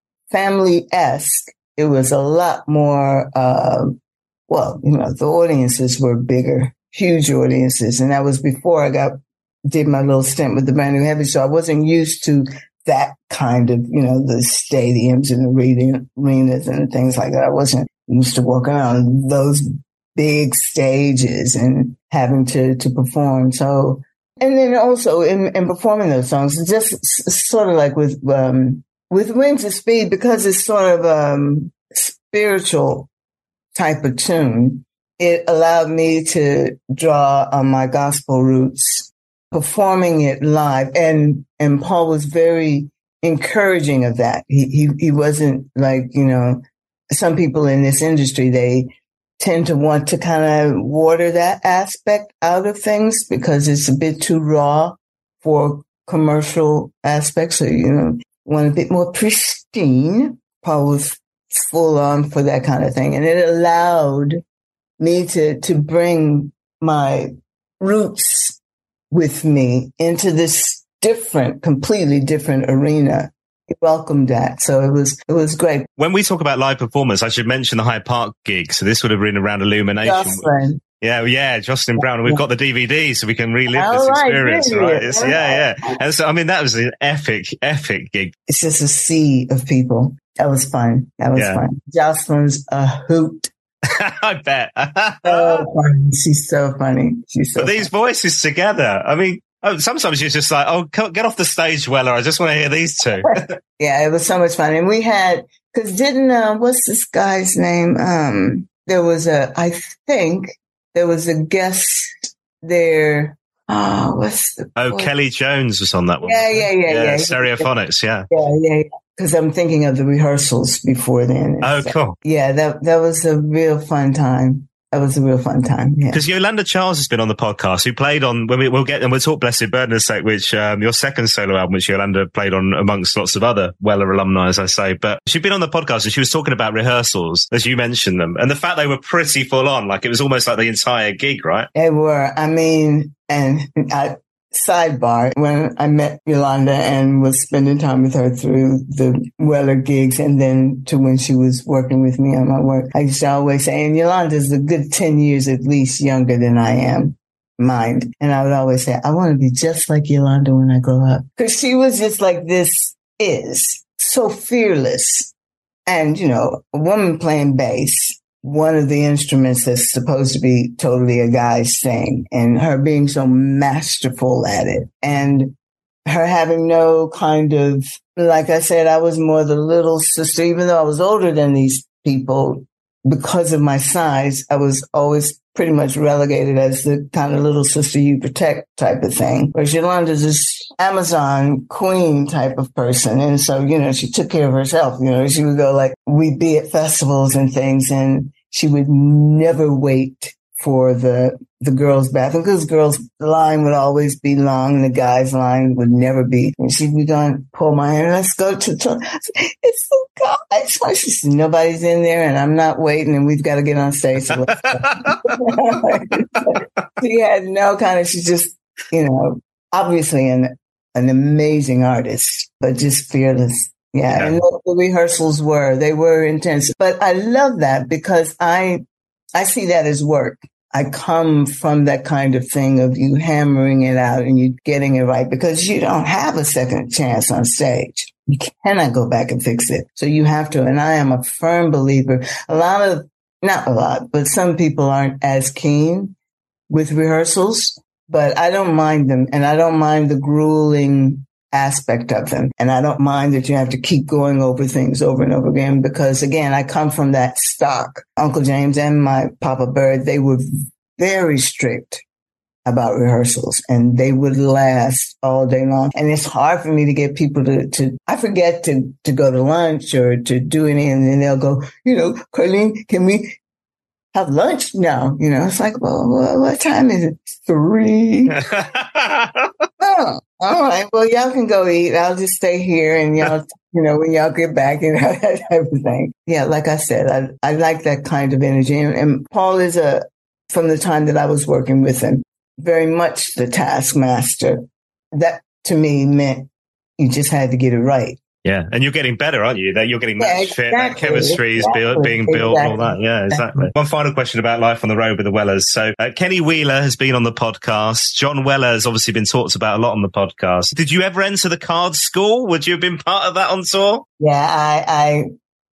family-esque, it was a lot more, uh, well, you know, the audiences were bigger, huge audiences. And that was before I got, did my little stint with the Brand New Heavy. So I wasn't used to that kind of, you know, the stadiums and the arenas and things like that. I wasn't used to walking on those big stages and having to, to perform. So, and then also in, in performing those songs, just s- sort of like with, um, with Wings of Speed, because it's sort of, um, spiritual type of tune, it allowed me to draw on my gospel roots, performing it live. And, and Paul was very encouraging of that. He, he, he wasn't like, you know, some people in this industry, they tend to want to kind of water that aspect out of things because it's a bit too raw for commercial aspects. So, you know, want a bit more pristine. Paul was full on for that kind of thing. And it allowed me to, to bring my roots with me into this different, completely different arena. He welcomed that. So it was, it was great. When we talk about live performance, I should mention the Hyde Park gig. So this would have been around Illumination. Jocelyn. Yeah, yeah, Jocelyn Brown. We've got the D V D, so we can relive All this right, experience, yeah, right? It's, yeah. yeah, yeah. And so, I mean, that was an epic, epic gig. It's just a sea of people. That was fun. That was Yeah. fun. Jocelyn's a hoot. I bet. So funny. She's so funny. She's so But these funny. voices together, I mean, oh, sometimes you're just like, oh, co- get off the stage, Weller. I just want to hear these two. Yeah, it was so much fun. And we had, cause didn't, uh, what's this guy's name? Um, there was a, I think there was a guest there. Oh, what's the, Oh, what? Kelly Jones was on that one. Yeah, yeah, yeah, Yeah, yeah. Stereophonics, yeah. Yeah, yeah, yeah. Cause I'm thinking of the rehearsals before then. Oh, So, cool. yeah, that, that was a real fun time. That was a real fun time. Yeah. Because Yolanda Charles has been on the podcast, who played on, when we, we'll get, and we'll talk Blessed Burden's Sake, which, um, your second solo album, which Yolanda played on amongst lots of other Weller alumni, as I say. But she'd been on the podcast and she was talking about rehearsals, as you mentioned them, and the fact they were pretty full on, like it was almost like the entire gig, right? They were. I mean, and I, sidebar, when I met Yolanda and was spending time with her through the Weller gigs and then to when she was working with me on my work, I used to always say, and Yolanda's a good ten years at least younger than I am, mind. And I would always say, I want to be just like Yolanda when I grow up. Because she was just like this is, so fearless. And, you know, a woman playing bass, one of the instruments that's supposed to be totally a guy's thing, and her being so masterful at it, and her having no kind of, like I said, I was more the little sister, even though I was older than these people. Because of my size, I was always pretty much relegated as the kind of little sister you protect type of thing. Whereas Yolanda's this Amazon queen type of person. And so, you know, she took care of herself. You know, she would go like, we'd be at festivals and things, and she would never wait for the the girls' bathroom, because girls' line would always be long and the guys' line would never be. And she'd be going, pull my hair, let's go to the toilet. It's the guys. She said, nobody's in there and I'm not waiting and we've got to get on stage. So let's go. She had no kind of, she's just, you know, obviously an, an amazing artist, but just fearless. Yeah. yeah. And what the rehearsals were, they were intense. But I love that because I, I see that as work. I come from that kind of thing of you hammering it out and you getting it right, because you don't have a second chance on stage. You cannot go back and fix it. So you have to. And I am a firm believer. A lot of, not a lot, but some people aren't as keen with rehearsals, but I don't mind them. And I don't mind the grueling aspect of them. And I don't mind that you have to keep going over things over and over again, because again, I come from that stock. Uncle James and my Papa Bird, they were very strict about rehearsals, and they would last all day long. And it's hard for me to get people to, to I forget to, to go to lunch or to do anything, and then they'll go, you know, Carlene, can we have lunch now? You know, it's like, well, what time is it? Three. Oh, all right. Well, y'all can go eat. I'll just stay here, and y'all, you know, when y'all get back, you know, that type of thing. Yeah, like I said, I I like that kind of energy. And, and Paul is a, from the time that I was working with him, very much the taskmaster. That to me meant you just had to get it right. Yeah, and you're getting better, aren't you? That you're getting match yeah, fit, exactly, that chemistry is exactly, being built, exactly, and all that. Yeah, exactly. exactly. One final question about life on the road with the Wellers. So uh, Kenny Wheeler has been on the podcast. John Weller has obviously been talked about a lot on the podcast. Did you ever enter the card school? Would you have been part of that on tour? Yeah, I, I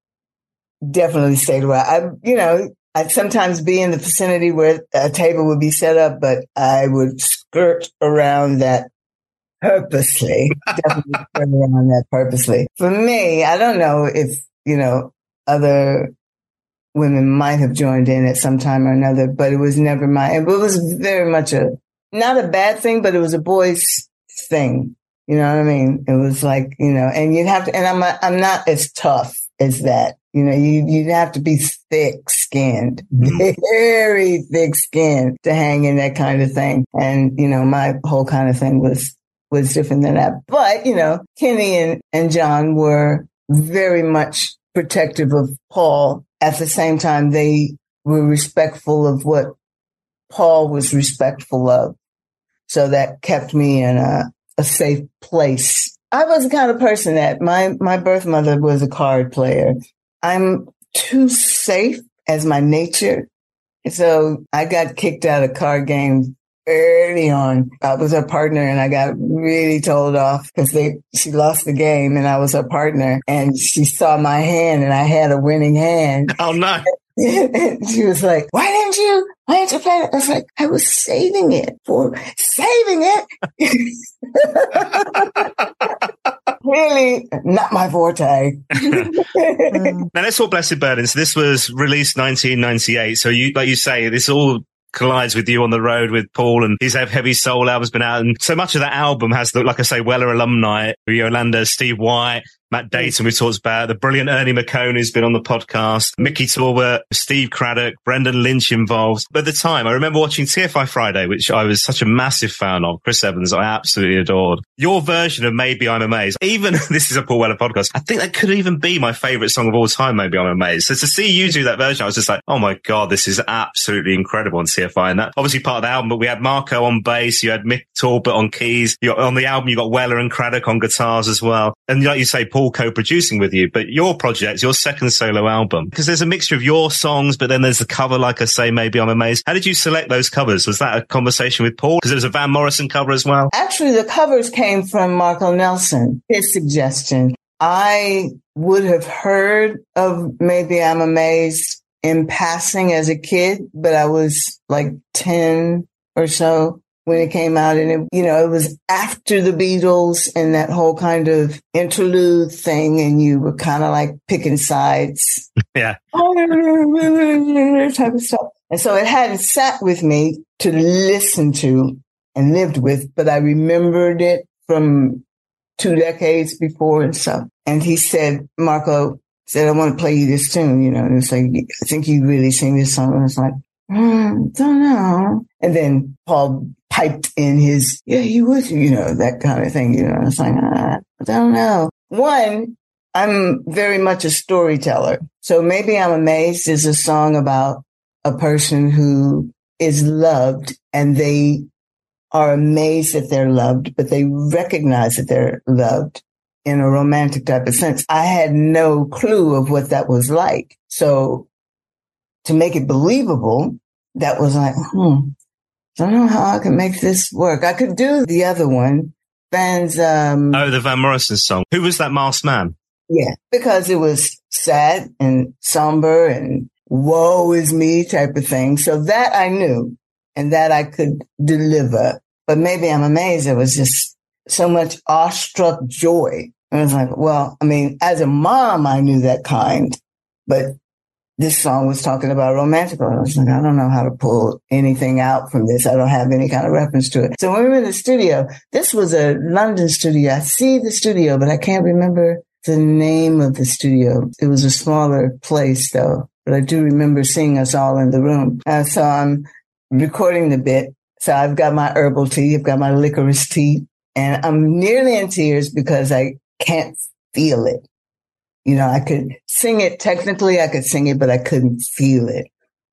definitely stayed away. I, you know, I'd sometimes be in the vicinity where a table would be set up, but I would skirt around that purposely. Definitely skirt around that purposely. For me, I don't know if, you know, other women might have joined in at some time or another, but it was never my, it was very much a, not a bad thing, but it was a boys thing. You know what I mean? It was like, you know, and you'd have to, and I'm, a, I'm not as tough as that. You know, you, you'd have to be thick skinned, mm. very thick skinned to hang in that kind of thing. And, you know, my whole kind of thing was, was different than that. But, you know, Kenny and, and John were very much protective of Paul. At the same time, they were respectful of what Paul was respectful of. So that kept me in a, a safe place. I was the kind of person that my, my birth mother was a card player. I'm too safe as my nature. So I got kicked out of card games early on. I was her partner and I got really told off because they, she lost the game and I was her partner and she saw my hand and I had a winning hand. Oh no. She was like, why didn't you, why didn't you play it? I was like, I was saving it for saving it. Really not my forte. Now let's talk Blessed Burden. So this was released nineteen ninety-eight. So you, like you say, this all collides with you on the road with Paul, and his Heavy Soul album's been out. And so much of that album has the, like I say, Weller alumni, Yolanda, Steve White, Matt Dayton, we talked about, the brilliant Ernie McCone, who's been on the podcast, Mickey Talbot, Steve Craddock, Brendan Lynch involved. But at the time, I remember watching T F I Friday, which I was such a massive fan of. Chris Evans, I absolutely adored. Your version of Maybe I'm Amazed, even, this is a Paul Weller podcast, I think that could even be my favourite song of all time, Maybe I'm Amazed. So to see you do that version, I was just like, oh my God, this is absolutely incredible on T F I. And that obviously part of the album, but we had Marco on bass, you had Mick Talbot on keys, you got, on the album you got Weller and Craddock on guitars as well. And like you say, Paul co-producing with you, but your project, your second solo album, because there's a mixture of your songs, but then there's the cover, like I say, Maybe I'm Amazed. How did you select those covers? Was that a conversation with Paul? Because there was a Van Morrison cover as well. Actually, the covers came from Marco Nelson, his suggestion. I would have heard of Maybe I'm Amazed in passing as a kid, but I was like ten or so when it came out. And, it, you know, it was after the Beatles and that whole kind of interlude thing. And you were kind of like picking sides. Yeah. Type of stuff. And so it hadn't sat with me to listen to and lived with, but I remembered it from two decades before and stuff. And he said, Marco said, I want to play you this tune, you know, and it's like, I think you really sing this song. And it's like, mm, don't know. And then Paul piped in his, yeah, he was, you know, that kind of thing, you know. It's like, ah, I don't know. One, I'm very much a storyteller. So Maybe I'm Amazed is a song about a person who is loved and they are amazed that they're loved, but they recognize that they're loved in a romantic type of sense. I had no clue of what that was like. So to make it believable, that was like, hmm, I don't know how I can make this work. I could do the other one. Van's, um, oh, the Van Morrison song. Who was that masked man? Yeah, because it was sad and somber and woe is me type of thing. So that I knew and that I could deliver. But Maybe I'm Amazed, it was just so much awestruck joy. And I was like, well, I mean, as a mom, I knew that kind, but this song was talking about romantic. I was like, I don't know how to pull anything out from this. I don't have any kind of reference to it. So when we were in the studio, this was a London studio. I see the studio, but I can't remember the name of the studio. It was a smaller place though, but I do remember seeing us all in the room. Uh, so I'm recording the bit. So I've got my herbal tea. I've got my licorice tea, and I'm nearly in tears because I can't feel it. You know, I could sing it. Technically, I could sing it, but I couldn't feel it.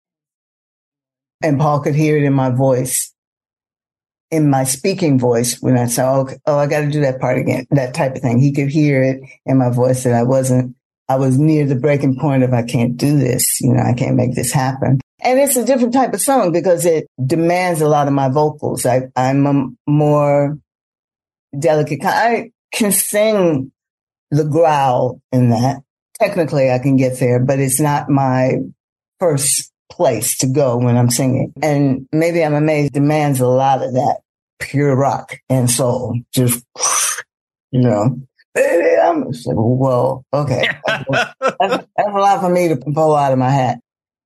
And Paul could hear it in my voice, in my speaking voice, when I said, oh, oh I got to do that part again, that type of thing. He could hear it in my voice that I wasn't, I was near the breaking point of I can't do this. You know, I can't make this happen. And it's a different type of song because it demands a lot of my vocals. I, I'm a more delicate. I can sing the growl in that. Technically, I can get there, but it's not my first place to go when I'm singing. And Maybe I'm Amazed demands a lot of that pure rock and soul. Just, you know, baby, I'm just like, whoa, okay. That's, that's, that's a lot for me to pull out of my hat.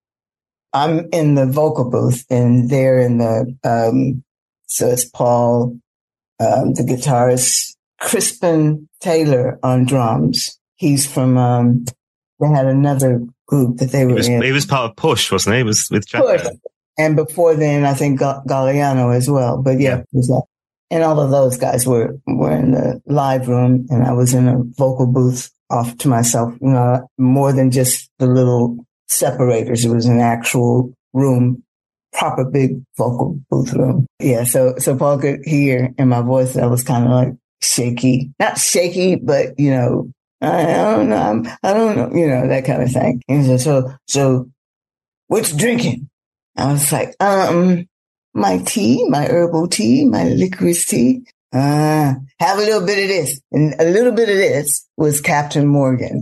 I'm in the vocal booth and they're in the, um, so it's Paul, um, the guitarist, Crispin Taylor on drums. He's from, um, they had another group that they were he was, in. He was part of Push, wasn't he? He was with Jack. Push. And before then, I think Ga- Galliano as well. But yeah, yeah. It was that. And all of those guys were, were in the live room and I was in a vocal booth off to myself, you know, more than just the little separators. It was an actual room, proper big vocal booth room. Yeah. So, so Paul could hear in my voice that I was kind of like shaky, not shaky, but you know, I, I don't know. I'm, I don't know, you know, that kind of thing. And he said, so, so what you drinking? I was like, um, my tea, my herbal tea, my licorice tea. Uh, have a little bit of this. And a little bit of this was Captain Morgan.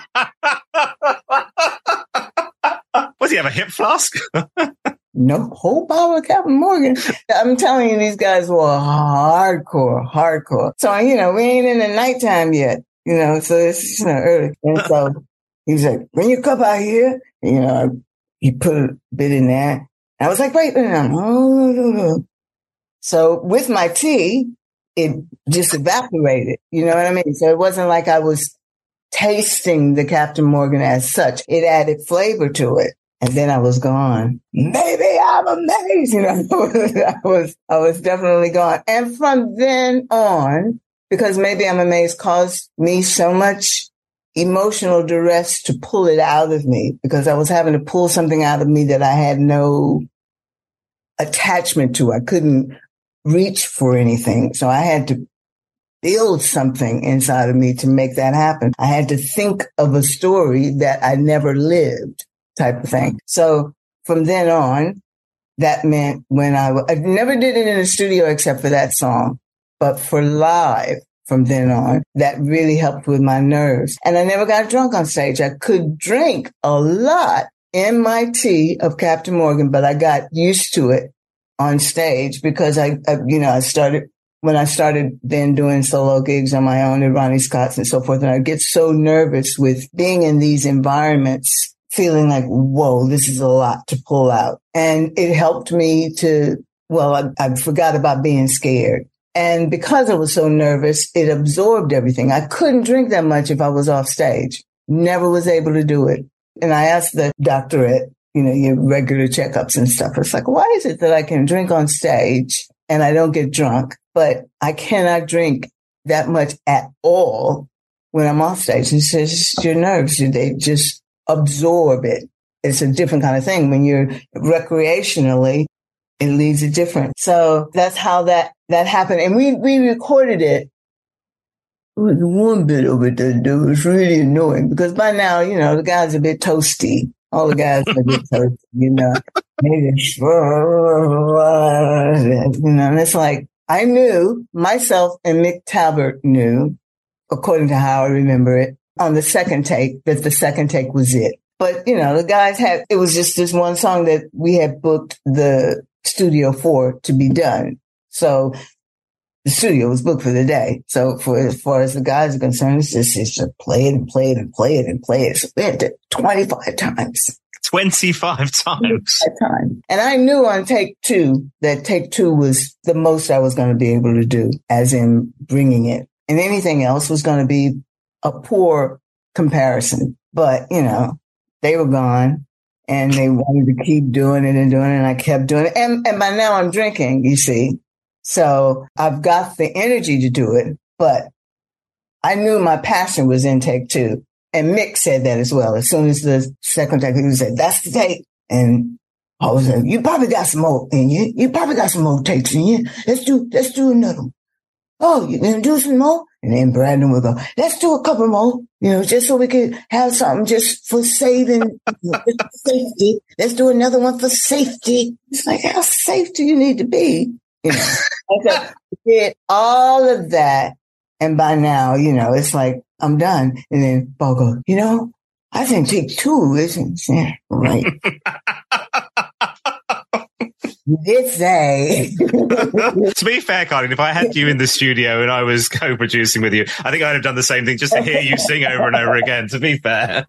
Does he have a hip flask? No, whole bottle of Captain Morgan. I'm telling you, these guys were hardcore, hardcore. So, you know, we ain't in the nighttime yet, you know, so it's, you know, early. And so he's like, bring your cup out here. You know, he put a bit in there. I was like, wait, no. So with my tea, it just evaporated. You know what I mean? So it wasn't like I was tasting the Captain Morgan as such. It added flavor to it. And then I was gone. Maybe I'm amazed. You know, I was, I was definitely gone. And from then on, because Maybe I'm Amazed caused me so much emotional duress to pull it out of me, because I was having to pull something out of me that I had no attachment to. I couldn't reach for anything. So I had to build something inside of me to make that happen. I had to think of a story that I never lived, type of thing. So from then on, that meant when I, I never did it in the studio except for that song, but for live from then on, that really helped with my nerves. And I never got drunk on stage. I could drink a lot in my tea of Captain Morgan, but I got used to it on stage because I, I you know, I started, when I started then doing solo gigs on my own at Ronnie Scott's and so forth, and I get so nervous with being in these environments, feeling like, whoa, this is a lot to pull out. And it helped me to, well, I, I forgot about being scared. And because I was so nervous, it absorbed everything. I couldn't drink that much if I was off stage. Never was able to do it. And I asked the doctor at, you know, your regular checkups and stuff. It's like, why is it that I can drink on stage and I don't get drunk, but I cannot drink that much at all when I'm off stage? And she says, it's just your nerves. They just absorb it. It's a different kind of thing. When you're recreationally, it leaves it different. So that's how that, that happened. And we, we recorded it. There was one bit of it that, that was really annoying because by now, you know, the guy's a bit toasty. All the guys are just hurt, you know. They just, you know, and it's like, I knew, myself and Mick Talbot knew, according to how I remember it, on the second take, that the second take was it. But, you know, the guys had, it was just this one song that we had booked the studio for to be done. So the studio was booked for the day. So for as far as the guys are concerned, it's just, it's just play it and play it and play it and play it. So we had it twenty-five times. twenty-five times. Time. And I knew on take two that take two was the most I was going to be able to do, as in bringing it. And anything else was going to be a poor comparison. But, you know, they were gone and they wanted to keep doing it and doing it. And I kept doing it. And, and by now I'm drinking, you see. So I've got the energy to do it, but I knew my passion was in take two. And Mick said that as well. As soon as the second take, he said, that's the take. And I was like, you probably got some more in you. You probably got some more takes in you. Let's do, let's do another one. Oh, you gonna do some more? And then Brandon would go, let's do a couple more, you know, just so we could have something just for saving, you know, just for safety. Let's do another one for safety. It's like, how safe do you need to be? You know, I did all of that. And by now, you know, it's like, I'm done. And then Paul goes, you know, I think take two isn't yeah, right. You did say. To be fair, Carleen, if I had you in the studio and I was co-producing with you, I think I'd have done the same thing just to hear you sing over and over again, to be fair.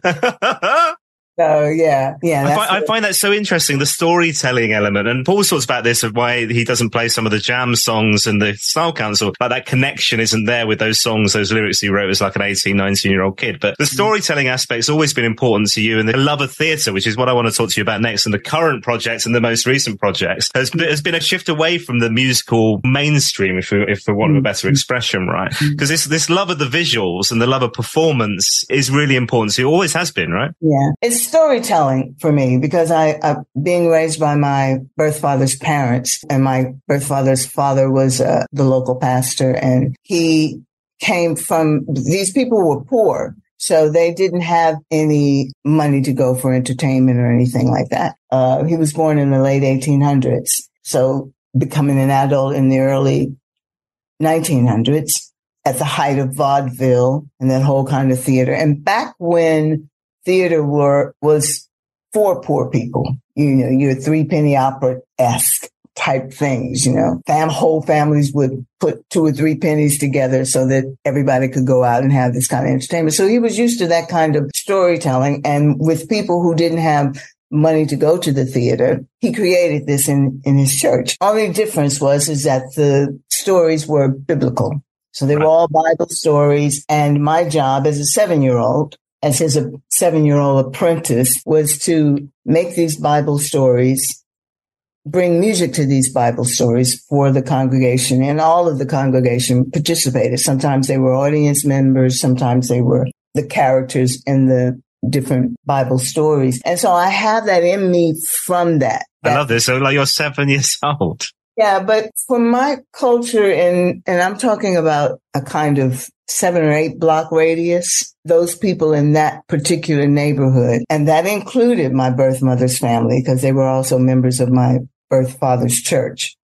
So, yeah, yeah. I find, I find that so interesting, the storytelling element. And Paul talks about this, of why he doesn't play some of the jam songs and the Style Council. Like, that connection isn't there with those songs, those lyrics he wrote as like an eighteen, nineteen-year-old kid. But the storytelling aspect's always been important to you. And the love of theatre, which is what I want to talk to you about next, and the current projects and the most recent projects, has, has been a shift away from the musical mainstream, if, if for want of a better expression, right? Because this, this love of the visuals and the love of performance is really important to you. It always has been, right? Yeah. It's storytelling for me, because I, I, being raised by my birth father's parents, and my birth father's father was uh, the local pastor, and he came from, these people were poor, so they didn't have any money to go for entertainment or anything like that. Uh, he was born in the late eighteen hundreds, so becoming an adult in the early nineteen hundreds, at the height of vaudeville and that whole kind of theater. And back when theater were, was for poor people, you know, your three penny opera-esque type things, you know, Fam, whole families would put two or three pennies together so that everybody could go out and have this kind of entertainment. So he was used to that kind of storytelling. And with people who didn't have money to go to the theater, he created this in, in his church. Only difference was, is that the stories were biblical. So they were all Bible stories. And my job as a seven-year-old, as his seven-year-old apprentice, was to make these Bible stories, bring music to these Bible stories for the congregation, and all of the congregation participated. Sometimes they were audience members. Sometimes they were the characters in the different Bible stories. And so I have that in me from that. I love this. So like, you're seven years old. Yeah, but for my culture, and, and I'm talking about a kind of seven or eight block radius, those people in that particular neighborhood, and that included my birth mother's family, because they were also members of my birth father's church.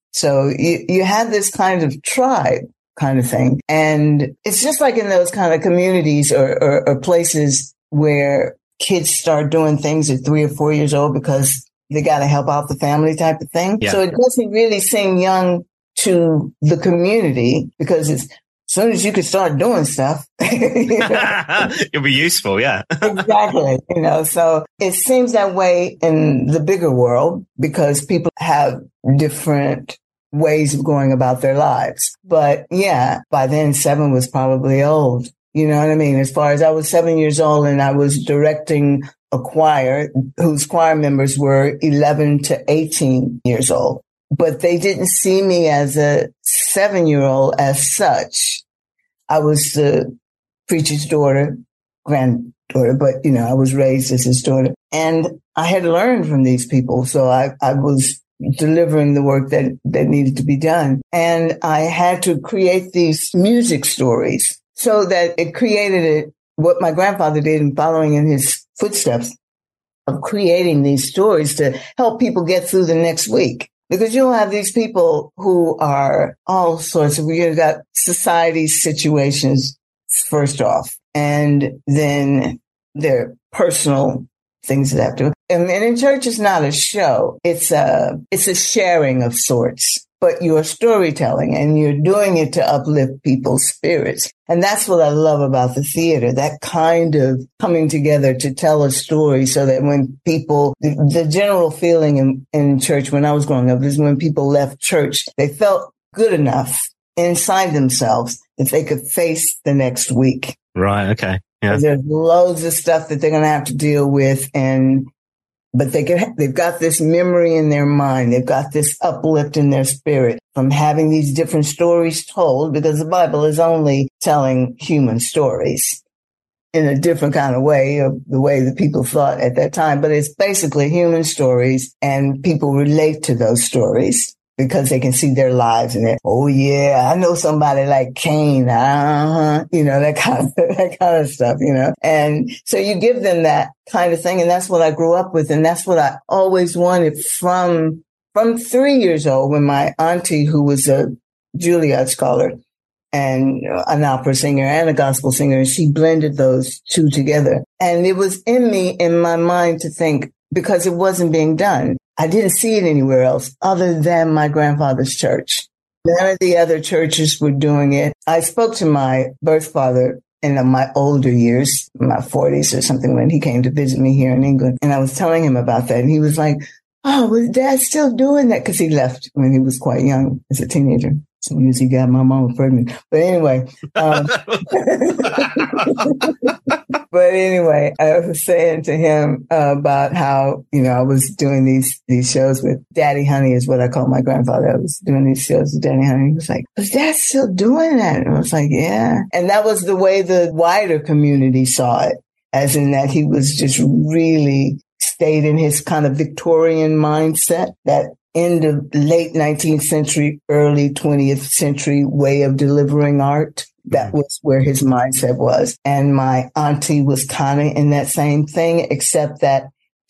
So you, you had this kind of tribe kind of thing. And it's just like in those kind of communities or, or, or places where kids start doing things at three or four years old because they got to help out the family type of thing. Yeah. So it doesn't really seem young to the community, because it's, as soon as you can start doing stuff, you know? You'll be useful. Yeah, exactly. You know, so it seems that way in the bigger world, because people have different ways of going about their lives. But yeah, by then seven was probably old. You know what I mean? As far as, I was seven years old and I was directing a choir whose choir members were eleven to eighteen years old. But they didn't see me as a seven-year-old as such. I was the preacher's daughter, granddaughter, but, you know, I was raised as his daughter. And I had learned from these people. So I, I was delivering the work that, that needed to be done. And I had to create these music stories so that it created it, what my grandfather did in following in his footsteps, of creating these stories to help people get through the next week. Because you'll have these people who are all sorts of, you've got society situations first off, and then their personal things that have to, and in church it's not a show. It's a, it's a sharing of sorts, but you're storytelling and you're doing it to uplift people's spirits. And that's what I love about the theater, that kind of coming together to tell a story so that when people, the, the general feeling in, in church when I was growing up is when people left church, they felt good enough inside themselves that they could face the next week. Right. Okay. Yeah. There's loads of stuff that they're going to have to deal with, and but they can, they've got this memory in their mind. They've got this uplift in their spirit from having these different stories told, because the Bible is only telling human stories in a different kind of way, of the way that people thought at that time. But it's basically human stories, and people relate to those stories because they can see their lives in it. Oh yeah, I know somebody like Cain, uh-huh, you know, that kind of, that kind of stuff, you know. And so you give them that kind of thing. And that's what I grew up with. And that's what I always wanted from, from three years old, when my auntie, who was a Juilliard scholar and an opera singer and a gospel singer, she blended those two together. And it was in me, in my mind, to think, because it wasn't being done, I didn't see it anywhere else other than my grandfather's church. None of the other churches were doing it. I spoke to my birth father in my older years, my forties or something, when he came to visit me here in England. And I was telling him about that. And he was like, oh, was Dad still doing that? Because he left when he was quite young as a teenager. So he got my mama pregnant. But anyway, um, but anyway, I was saying to him uh, about how, you know, I was doing these, these shows with Daddy Honey is what I call my grandfather. I was doing these shows with Daddy Honey. He was like, was Dad still doing that? And I was like, yeah. And that was the way the wider community saw it, as in that he was just really stayed in his kind of Victorian mindset, that end of late nineteenth century, early twentieth century way of delivering art. That was where his mindset was. And my auntie was kind of in that same thing, except that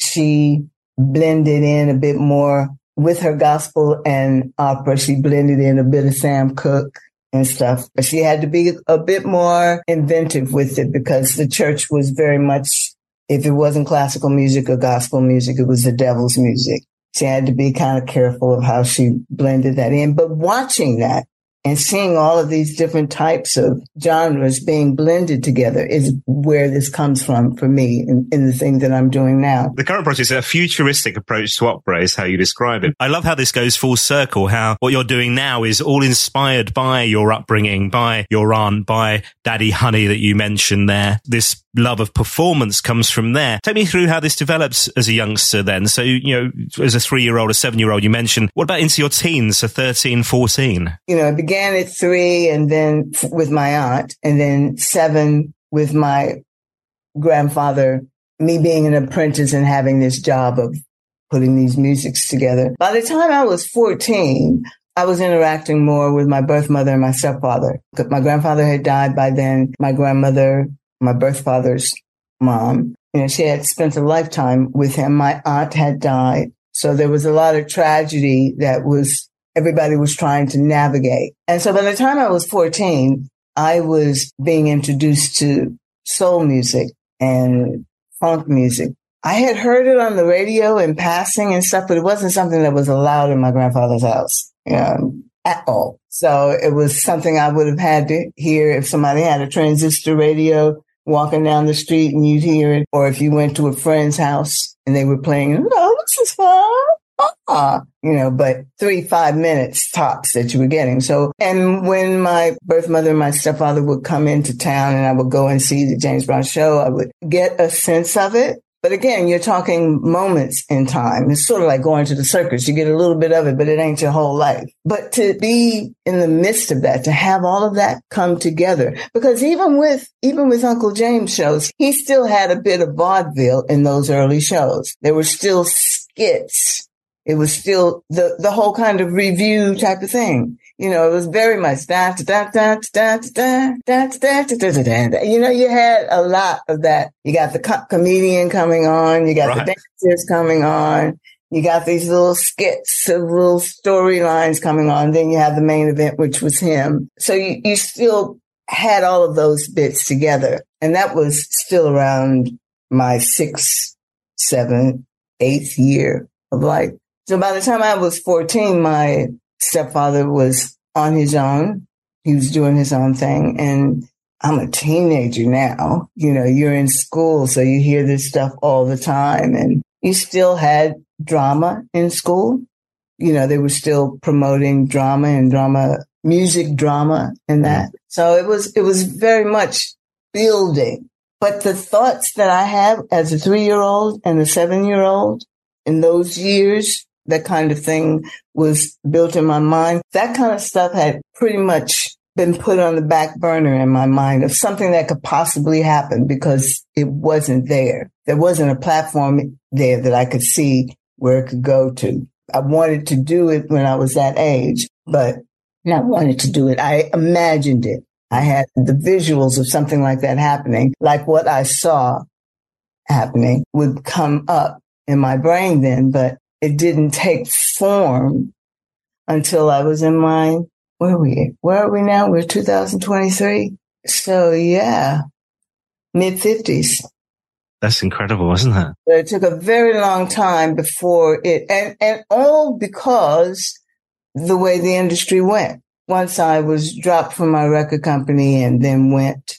she blended in a bit more with her gospel and opera. She blended in a bit of Sam Cooke and stuff, but she had to be a bit more inventive with it, because the church was very much, if it wasn't classical music or gospel music, it was the devil's music. She had to be kind of careful of how she blended that in. But watching that and seeing all of these different types of genres being blended together is where this comes from for me in, in the thing that I'm doing now. The current project is a futuristic approach to opera, is how you describe it. I love how this goes full circle, how what you're doing now is all inspired by your upbringing, by your aunt, by Daddy Honey that you mentioned there. This love of performance comes from there. Take me through how this develops as a youngster then. So, you know, as a three-year-old, a seven-year-old, you mentioned, what about into your teens, so thirteen, fourteen? You know, it began at three, and then with my aunt, and then seven with my grandfather, me being an apprentice and having this job of putting these musics together. By the time I was fourteen, I was interacting more with my birth mother and my stepfather. My grandfather had died by then. My grandmother, my birth father's mom, you know, she had spent a lifetime with him. My aunt had died. So there was a lot of tragedy that was, everybody was trying to navigate. And so by the time I was fourteen, I was being introduced to soul music and funk music. I had heard it on the radio in passing and stuff, but it wasn't something that was allowed in my grandfather's house, you know, at all. So it was something I would have had to hear if somebody had a transistor radio walking down the street and you'd hear it, or if you went to a friend's house and they were playing, oh, this is fun. Ah, you know, but three, five minutes tops that you were getting. So, and when my birth mother and my stepfather would come into town and I would go and see the James Brown show, I would get a sense of it. But again, you're talking moments in time. It's sort of like going to the circus. You get a little bit of it, but it ain't your whole life. But to be in the midst of that, to have all of that come together, because even with, even with Uncle James shows, he still had a bit of vaudeville in those early shows. There were still skits. It was still the, the whole kind of review type of thing. You know, it was very much da da da da da da da da da da. You know, you had a lot of that. You got the co- comedian coming on, you got right. the dancers coming on, you got these little skits of little storylines coming on. Then you have the main event, which was him. So you, you still had all of those bits together, and that was still around my sixth, seventh, eighth year of life. So by the time I was fourteen, my stepfather was on his own. He was doing his own thing. And I'm a teenager now. You know, you're in school, so you hear this stuff all the time. And you still had drama in school. You know, they were still promoting drama and drama, music drama and that. So it was, it was very much building. But the thoughts that I have as a three-year-old and a seven-year-old in those years, that kind of thing was built in my mind. That kind of stuff had pretty much been put on the back burner in my mind of something that could possibly happen because it wasn't there. There wasn't a platform there that I could see where it could go to. I wanted to do it when I was that age, but not wanted to do it. I imagined it. I had the visuals of something like that happening, like what I saw happening would come up in my brain then, but it didn't take form until I was in my, where are we? Where are we now? We're two thousand twenty-three. So yeah, mid fifties. That's incredible, isn't it? But it took a very long time before it, and, and all because the way the industry went. Once I was dropped from my record company and then went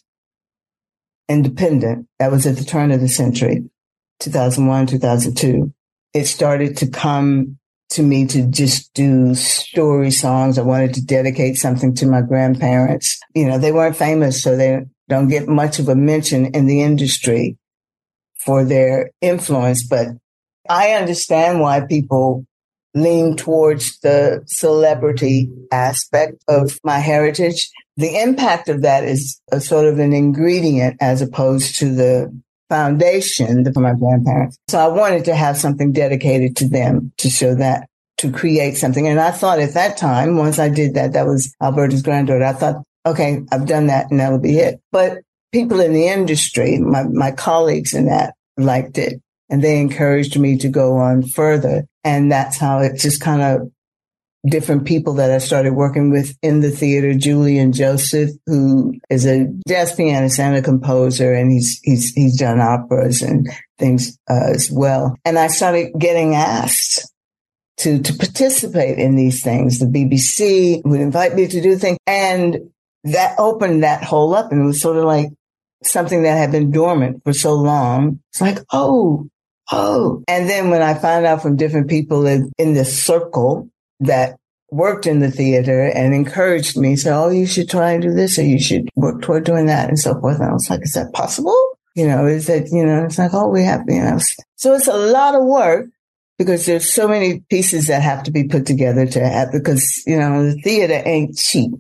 independent, that was at the turn of the century, two thousand one, two thousand two. It started to come to me to just do story songs. I wanted to dedicate something to my grandparents. You know, they weren't famous, so they don't get much of a mention in the industry for their influence. But I understand why people lean towards the celebrity aspect of my heritage. The impact of that is a sort of an ingredient as opposed to the foundation for my grandparents. So I wanted to have something dedicated to them to show that, to create something. And I thought at that time, once I did that, that was Alberta's granddaughter. I thought, okay, I've done that and that'll be it. But people in the industry, my, my colleagues in that liked it and they encouraged me to go on further. And that's how it just kind of different people that I started working with in the theater. Julian Joseph, who is a jazz pianist and a composer, and he's he's he's done operas and things uh, as well. And I started getting asked to to participate in these things. The B B C would invite me to do things, and that opened that whole up, and it was sort of like something that had been dormant for so long. It's like, oh, oh. And then when I found out from different people in, in this circle that worked in the theater and encouraged me, said, oh, you should try and do this, or you should work toward doing that, and so forth. And I was like, is that possible? You know, is that, you know, it's like, oh, we have, you know. So it's a lot of work because there's so many pieces that have to be put together to have, because, you know, the theater ain't cheap.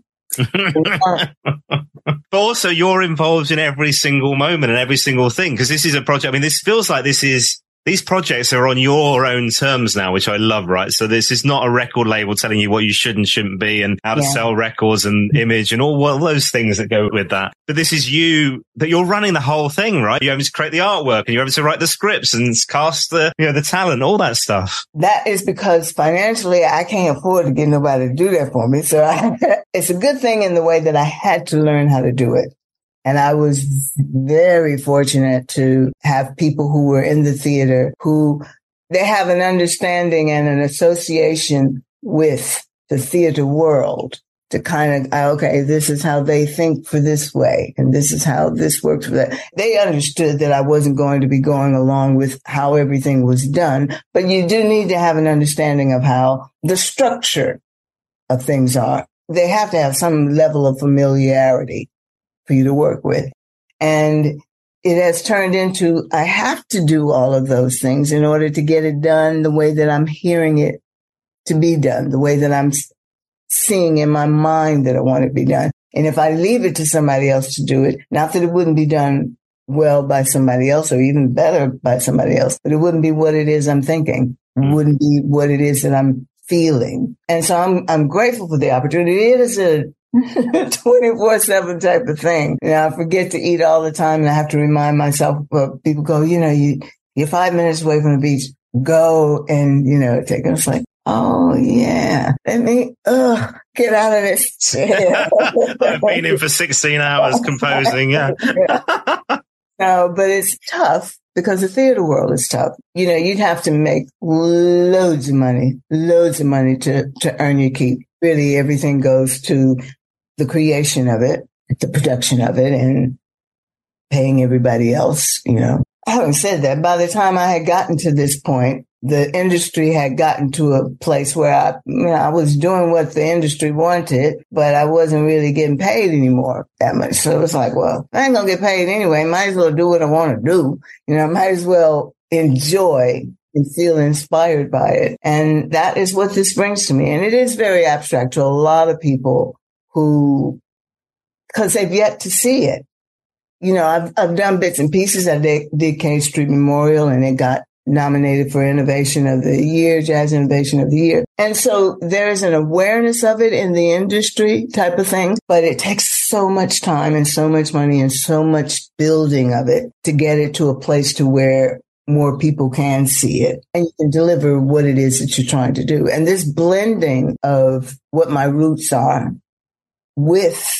But also you're involved in every single moment and every single thing, because this is a project. I mean, this feels like this is, these projects are on your own terms now, which I love, right? So this is not a record label telling you what you should and shouldn't be and how to yeah. sell records and image and all, all those things that go with that. But this is you, that you're running the whole thing, right? You're having to create the artwork and you're having to write the scripts and cast the, you know, the talent, all that stuff. That is because financially I can't afford to get nobody to do that for me. So I, it's a good thing in the way that I had to learn how to do it. And I was very fortunate to have people who were in the theater who they have an understanding and an association with the theater world to kind of, okay, this is how they think for this way. And this is how this works for that. They understood that I wasn't going to be going along with how everything was done. But you do need to have an understanding of how the structure of things are. They have to have some level of familiarity for you to work with. And it has turned into, I have to do all of those things in order to get it done the way that I'm hearing it to be done, the way that I'm seeing in my mind that I want it to be done. And if I leave it to somebody else to do it, not that it wouldn't be done well by somebody else or even better by somebody else, but it wouldn't be what it is I'm thinking. It wouldn't be what it is that I'm feeling. And so I'm, I'm grateful for the opportunity. It is a twenty-four seven type of thing. You know, I forget to eat all the time and I have to remind myself, well, people go, you know, you, you're five minutes away from the beach, go and, you know, take it. It's like, oh yeah, let me, ugh, get out of this chair. I've been in for sixteen hours composing. Yeah. No, but it's tough because the theater world is tough. You know, you'd have to make loads of money, loads of money to, to earn your keep. Really, everything goes to the creation of it, the production of it, and paying everybody else, you know. Having said that, by the time I had gotten to this point, the industry had gotten to a place where I, you know, I was doing what the industry wanted, but I wasn't really getting paid anymore that much. So it was like, well, I ain't gonna get paid anyway. Might as well do what I want to do. You know, might as well enjoy and feel inspired by it. And that is what this brings to me. And it is very abstract to a lot of people who, because they've yet to see it. You know, I've, I've done bits and pieces. I did, did Cage Street Memorial and it got nominated for Innovation of the Year, Jazz Innovation of the Year. And so there's an awareness of it in the industry type of thing, but it takes so much time and so much money and so much building of it to get it to a place to where more people can see it and you can deliver what it is that you're trying to do. And this blending of what my roots are with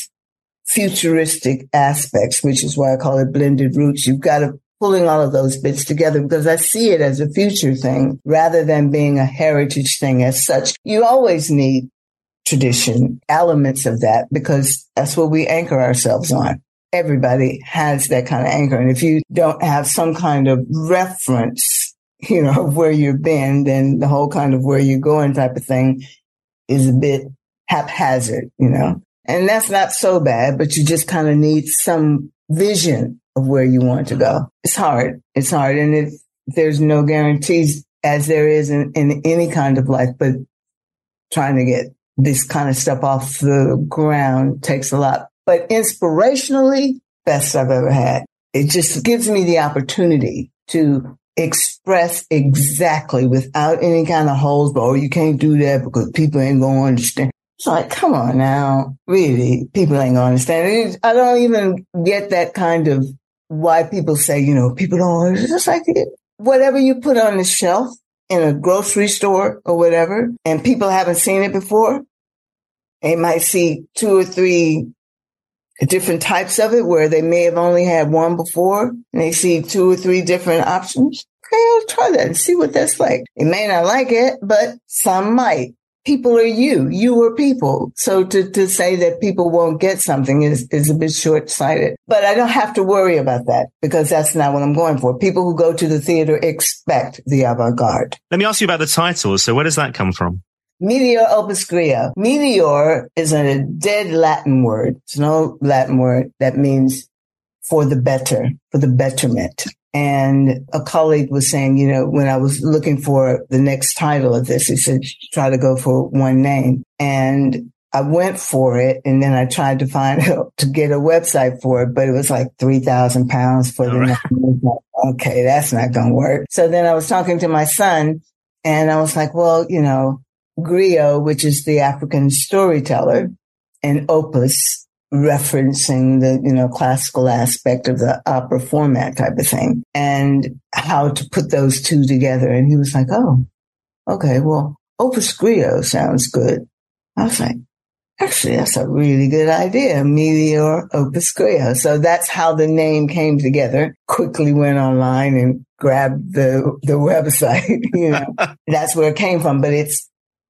futuristic aspects, which is why I call it blended roots. You've got to pulling all of those bits together because I see it as a future thing rather than being a heritage thing as such. You always need tradition, elements of that, because that's what we anchor ourselves on. Everybody has that kind of anchor. And if you don't have some kind of reference, you know, of where you've been, then the whole kind of where you're going type of thing is a bit haphazard, you know. And that's not so bad, but you just kind of need some vision of where you want to go. It's hard. It's hard. And if there's no guarantees as there is in, in any kind of life, but trying to get this kind of stuff off the ground takes a lot. But inspirationally, best I've ever had. It just gives me the opportunity to express exactly without any kind of holes, but oh, you can't do that because people ain't going to understand. It's like, come on now, really, people ain't gonna understand. I don't even get that kind of why people say, you know, people don't, it's just like whatever you put on the shelf in a grocery store or whatever, and people haven't seen it before, they might see two or three different types of it where they may have only had one before, and they see two or three different options. Okay, I'll try that and see what that's like. They may not like it, but some might. People are you. You are people. So to, to say that people won't get something is, is a bit short-sighted. But I don't have to worry about that because that's not what I'm going for. People who go to the theater expect the avant-garde. Let me ask you about the title. So where does that come from? Meteor Opus Griot. Meteor is a dead Latin word. It's an old Latin word that means for the better, for the betterment. And a colleague was saying, you know, when I was looking for the next title of this, he said, try to go for one name. And I went for it. And then I tried to find to get a website for it, but it was like three thousand pounds for the right. name. Okay, that's not going to work. So then I was talking to my son and I was like, well, you know, griot, which is the African storyteller, and opus, referencing the, you know, classical aspect of the opera format type of thing and how to put those two together. And he was like, oh, okay, well, Opus Griot sounds good. I was like, actually, that's a really good idea. Meteor Opus Griot. So that's how the name came together. Quickly went online and grabbed the, the website, you know, that's where it came from. But it's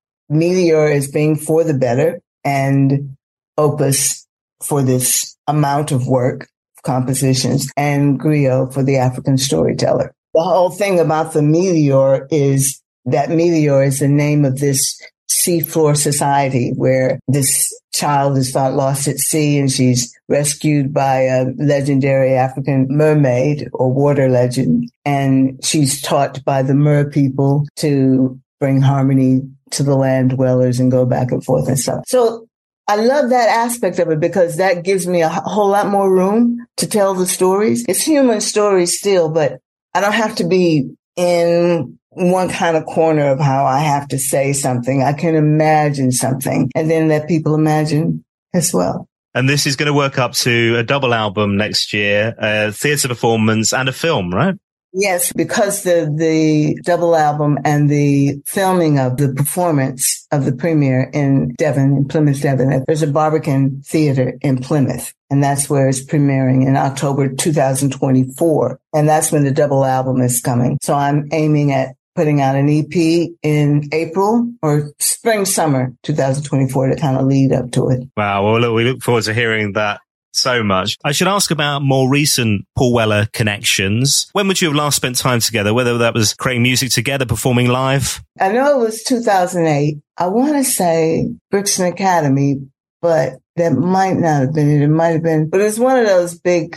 Meteor is being for the better and Opus for this amount of work, compositions, and griot for the African storyteller. The whole thing about the meteor is that meteor is the name of this seafloor society where this child is thought lost at sea and she's rescued by a legendary African mermaid or water legend. And she's taught by the mer people to bring harmony to the land dwellers and go back and forth and stuff. So I love that aspect of it because that gives me a whole lot more room to tell the stories. It's human stories still, but I don't have to be in one kind of corner of how I have to say something. I can imagine something and then let people imagine as well. And this is going to work up to a double album next year, a theatre performance and a film, right? Yes, because the, the double album and the filming of the performance of the premiere in Devon, in Plymouth, Devon, there's a Barbican Theatre in Plymouth, and that's where it's premiering in October two thousand twenty-four. And that's when the double album is coming. So I'm aiming at putting out an E P in April or spring, summer two thousand twenty-four to kind of lead up to it. Wow. Well, look, we look forward to hearing that so much. I should ask about more recent Paul Weller connections. When would you have last spent time together, whether that was creating music together, performing live? I know it was two thousand eight. I want to say Brixton Academy, but that might not have been it. It might have been, but it was one of those big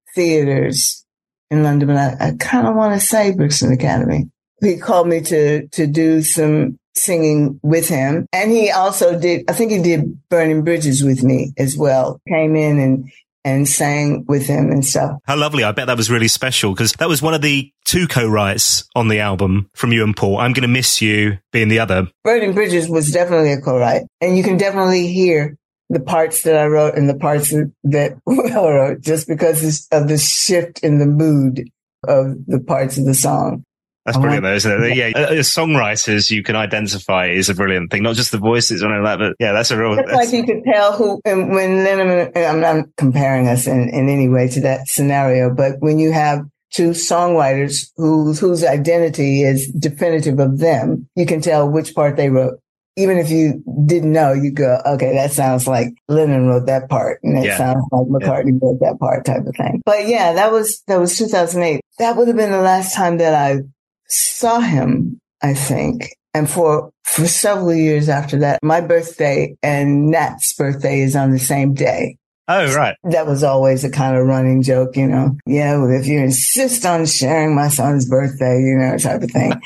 theaters in London. But I, I kind of want to say Brixton Academy. He called me to, to do some singing with him. And he also did, I think he did Burning Bridges with me as well. Came in and, and sang with him and stuff. How lovely. I bet that was really special because that was one of the two co-writes on the album from you and Paul. I'm Going to Miss You being the other. Burning Bridges was definitely a co-write. And you can definitely hear the parts that I wrote and the parts that Will wrote just because of the shift in the mood of the parts of the song. That's brilliant, though, isn't it? Yeah, as songwriters, you can identify is a brilliant thing. Not just the voices or anything like that, but yeah, that's a real. It's like you could tell who, and when Lennon, I'm not comparing us in, in any way to that scenario, but when you have two songwriters whose whose identity is definitive of them, you can tell which part they wrote. Even if you didn't know, you go, okay, that sounds like Lennon wrote that part, and it yeah. sounds like McCartney yeah. wrote that part, type of thing. But yeah, that was that was two thousand eight. That would have been the last time that I saw him, I think. And for, for several years after that, my birthday and Nat's birthday is on the same day. Oh, right. That was always a kind of running joke, you know. Yeah, well, if you insist on sharing my son's birthday, you know, type of thing.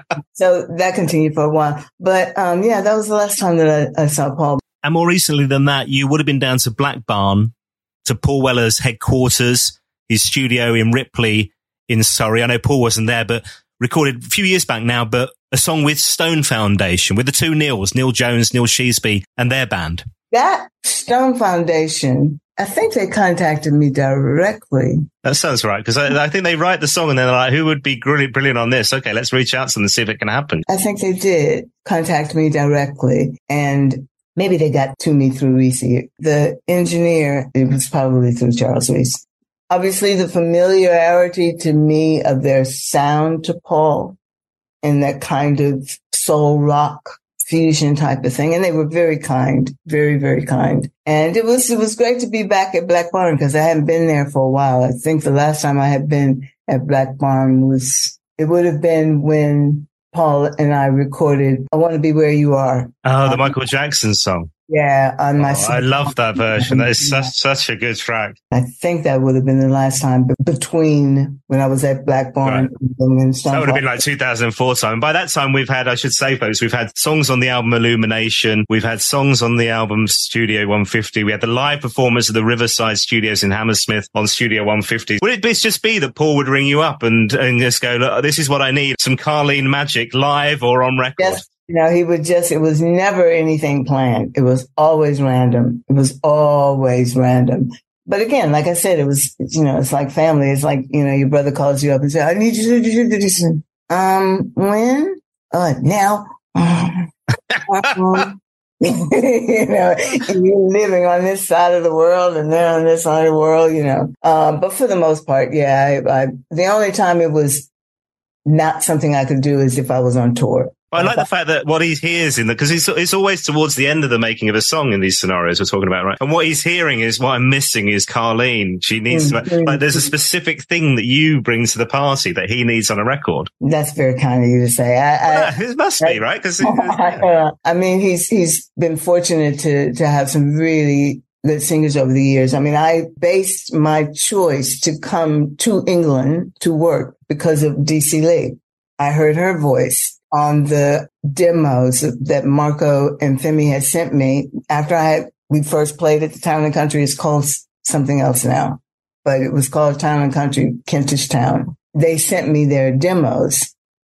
So that continued for a while. But, um, yeah, that was the last time that I, I saw Paul. And more recently than that, you would have been down to Black Barn, to Paul Weller's headquarters, his studio in Ripley in Surrey. I know Paul wasn't there, but recorded a few years back now, but a song with Stone Foundation, with the two Neils, Neil Jones, Neil Sheesby, and their band. That Stone Foundation, I think they contacted me directly. That sounds right, because I, I think they write the song and they're like, who would be really brilliant on this? Okay, let's reach out to them and see if it can happen. I think they did contact me directly, and maybe they got to me through Reese. The engineer, it was probably through Charles Reese. Obviously, the familiarity to me of their sound to Paul and that kind of soul rock fusion type of thing. And they were very kind, very, very kind. And it was, it was great to be back at Black Barn because I hadn't been there for a while. I think the last time I had been at Black Barn was, it would have been when Paul and I recorded I Want to Be Where You Are. Oh, the um, Michael Jackson song. Yeah, on my. Oh, I love that version. That is such such a good track. I think that would have been the last time between when I was at Black Barn right. and Stone. That would have been like two thousand four time. And by that time, we've had, I should say, folks, we've had songs on the album Illumination. We've had songs on the album Studio one fifty. We had the live performance of the Riverside Studios in Hammersmith on Studio one fifty. Would it just be that Paul would ring you up and and just go, look, this is what I need, some Carlene magic live or on record? Yes. You know, he would just, it was never anything planned. It was always random. It was always random. But again, like I said, it was, you know, it's like family. It's like, you know, your brother calls you up and says, I need you to do this. Um, when? Uh, now. um, you know, you're living on this side of the world and they're on this side of the world, you know. Um, but for the most part, yeah, I, I, the only time it was not something I could do is if I was on tour. I like the fact that what he hears in the, because it's, it's always towards the end of the making of a song in these scenarios we're talking about, right? And what he's hearing is what I'm missing is Carlene. She needs mm-hmm. to, like, there's a specific thing that you bring to the party that he needs on a record. That's very kind of you to say. I, well, I, it must be, right? Because I, I mean, he's he's been fortunate to to have some really good singers over the years. I mean, I based my choice to come to England to work because of D C Lee. I heard her voice on the demos that Marco and Femi had sent me after I had, we first played at the Town and Country. It's called something else now, but it was called Town and Country, Kentish Town. They sent me their demos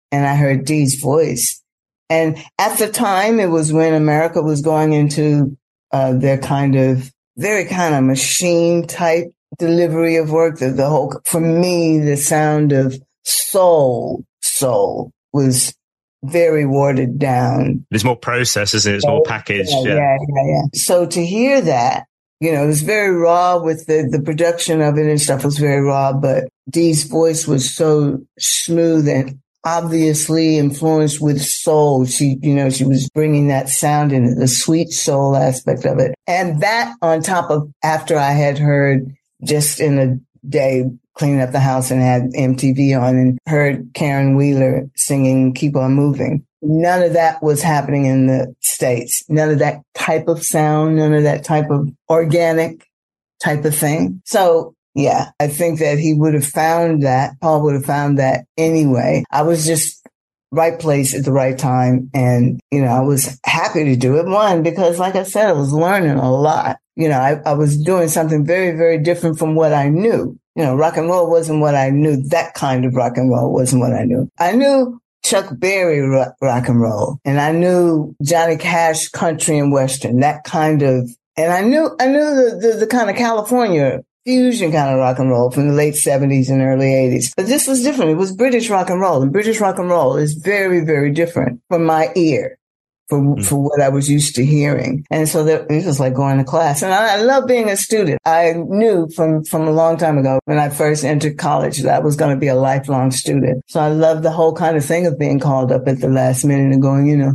and I heard Dee's voice. And at the time, it was when America was going into uh, their kind of very kind of machine type delivery of work. The, the whole, for me, the sound of soul, soul was very watered down. There's more process, isn't it? It's more packaged. Yeah, yeah. yeah, yeah, yeah. So to hear that, you know, it was very raw with the, the production of it and stuff was very raw, but Dee's voice was so smooth and obviously influenced with soul. She, you know, she was bringing that sound in, the sweet soul aspect of it. And that on top of after I had heard just in a day cleaning up the house and had M T V on and heard Karen Wheeler singing Keep On Moving. None of that was happening in the States. None of that type of sound, none of that type of organic type of thing. So yeah, I think that he would have found that, Paul would have found that anyway. I was just right place at the right time. And, you know, I was happy to do it. One, because like I said, I was learning a lot. You know, I, I was doing something very, very different from what I knew. You know, rock and roll wasn't what I knew. That kind of rock and roll wasn't what I knew. I knew Chuck Berry rock, rock and roll, and I knew Johnny Cash country and western, that kind of, and I knew, I knew the, the, the kind of California fusion kind of rock and roll from the late seventies and early eighties. But this was different. It was British rock and roll, and British rock and roll is very, very different from my ear. For, mm. for what I was used to hearing. And so that, it was like going to class. And I, I love being a student. I knew from, from a long time ago when I first entered college that I was going to be a lifelong student. So I love the whole kind of thing of being called up at the last minute and going, you know,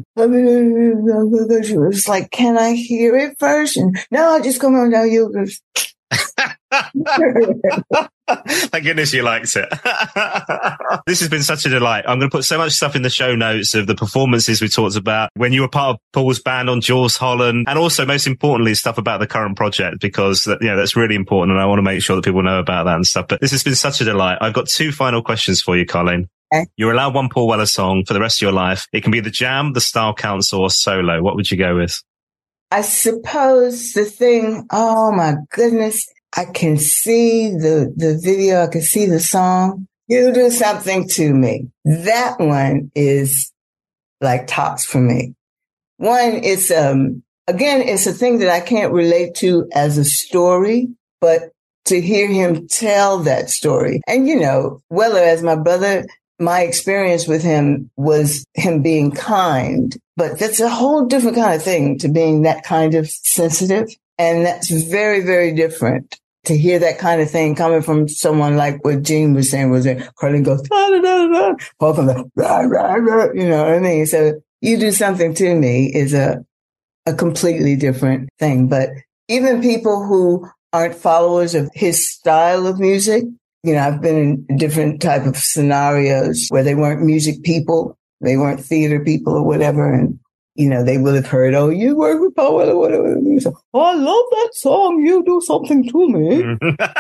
it's like, can I hear it first? And no, just come on down, you. Thank goodness you liked it. This has been such a delight. I'm going to put so much stuff in the show notes of the performances we talked about when you were part of Paul's band on Jools Holland, and also most importantly stuff about the current project, because you know that's really important and I want to make sure that people know about that and stuff. But this has been such a delight. I've got two final questions for you, Colleen. Okay. You're allowed one Paul Weller song for the rest of your life. It can be the Jam, the Style Council, or solo. What would you go with? I suppose the thing, oh my goodness, I can see the, the video. I can see the song. You Do Something to Me. That one is like tops for me. One, it's, um, again, it's a thing that I can't relate to as a story, but to hear him tell that story. And, you know, Weller, as my brother, my experience with him was him being kind, but that's a whole different kind of thing to being that kind of sensitive. And that's very, very different. To hear that kind of thing coming from someone like what Gene was saying, was there, Carlin goes, da, da, da, da, Paul comes like, rah, rah, rah, you know what I mean? So You Do Something to Me is a, a completely different thing. But even people who aren't followers of his style of music, you know, I've been in different type of scenarios where they weren't music people, they weren't theater people or whatever. And, you know, they will have heard, oh, you work with Paul Weller, whatever. So, oh, I love that song. You Do Something to Me.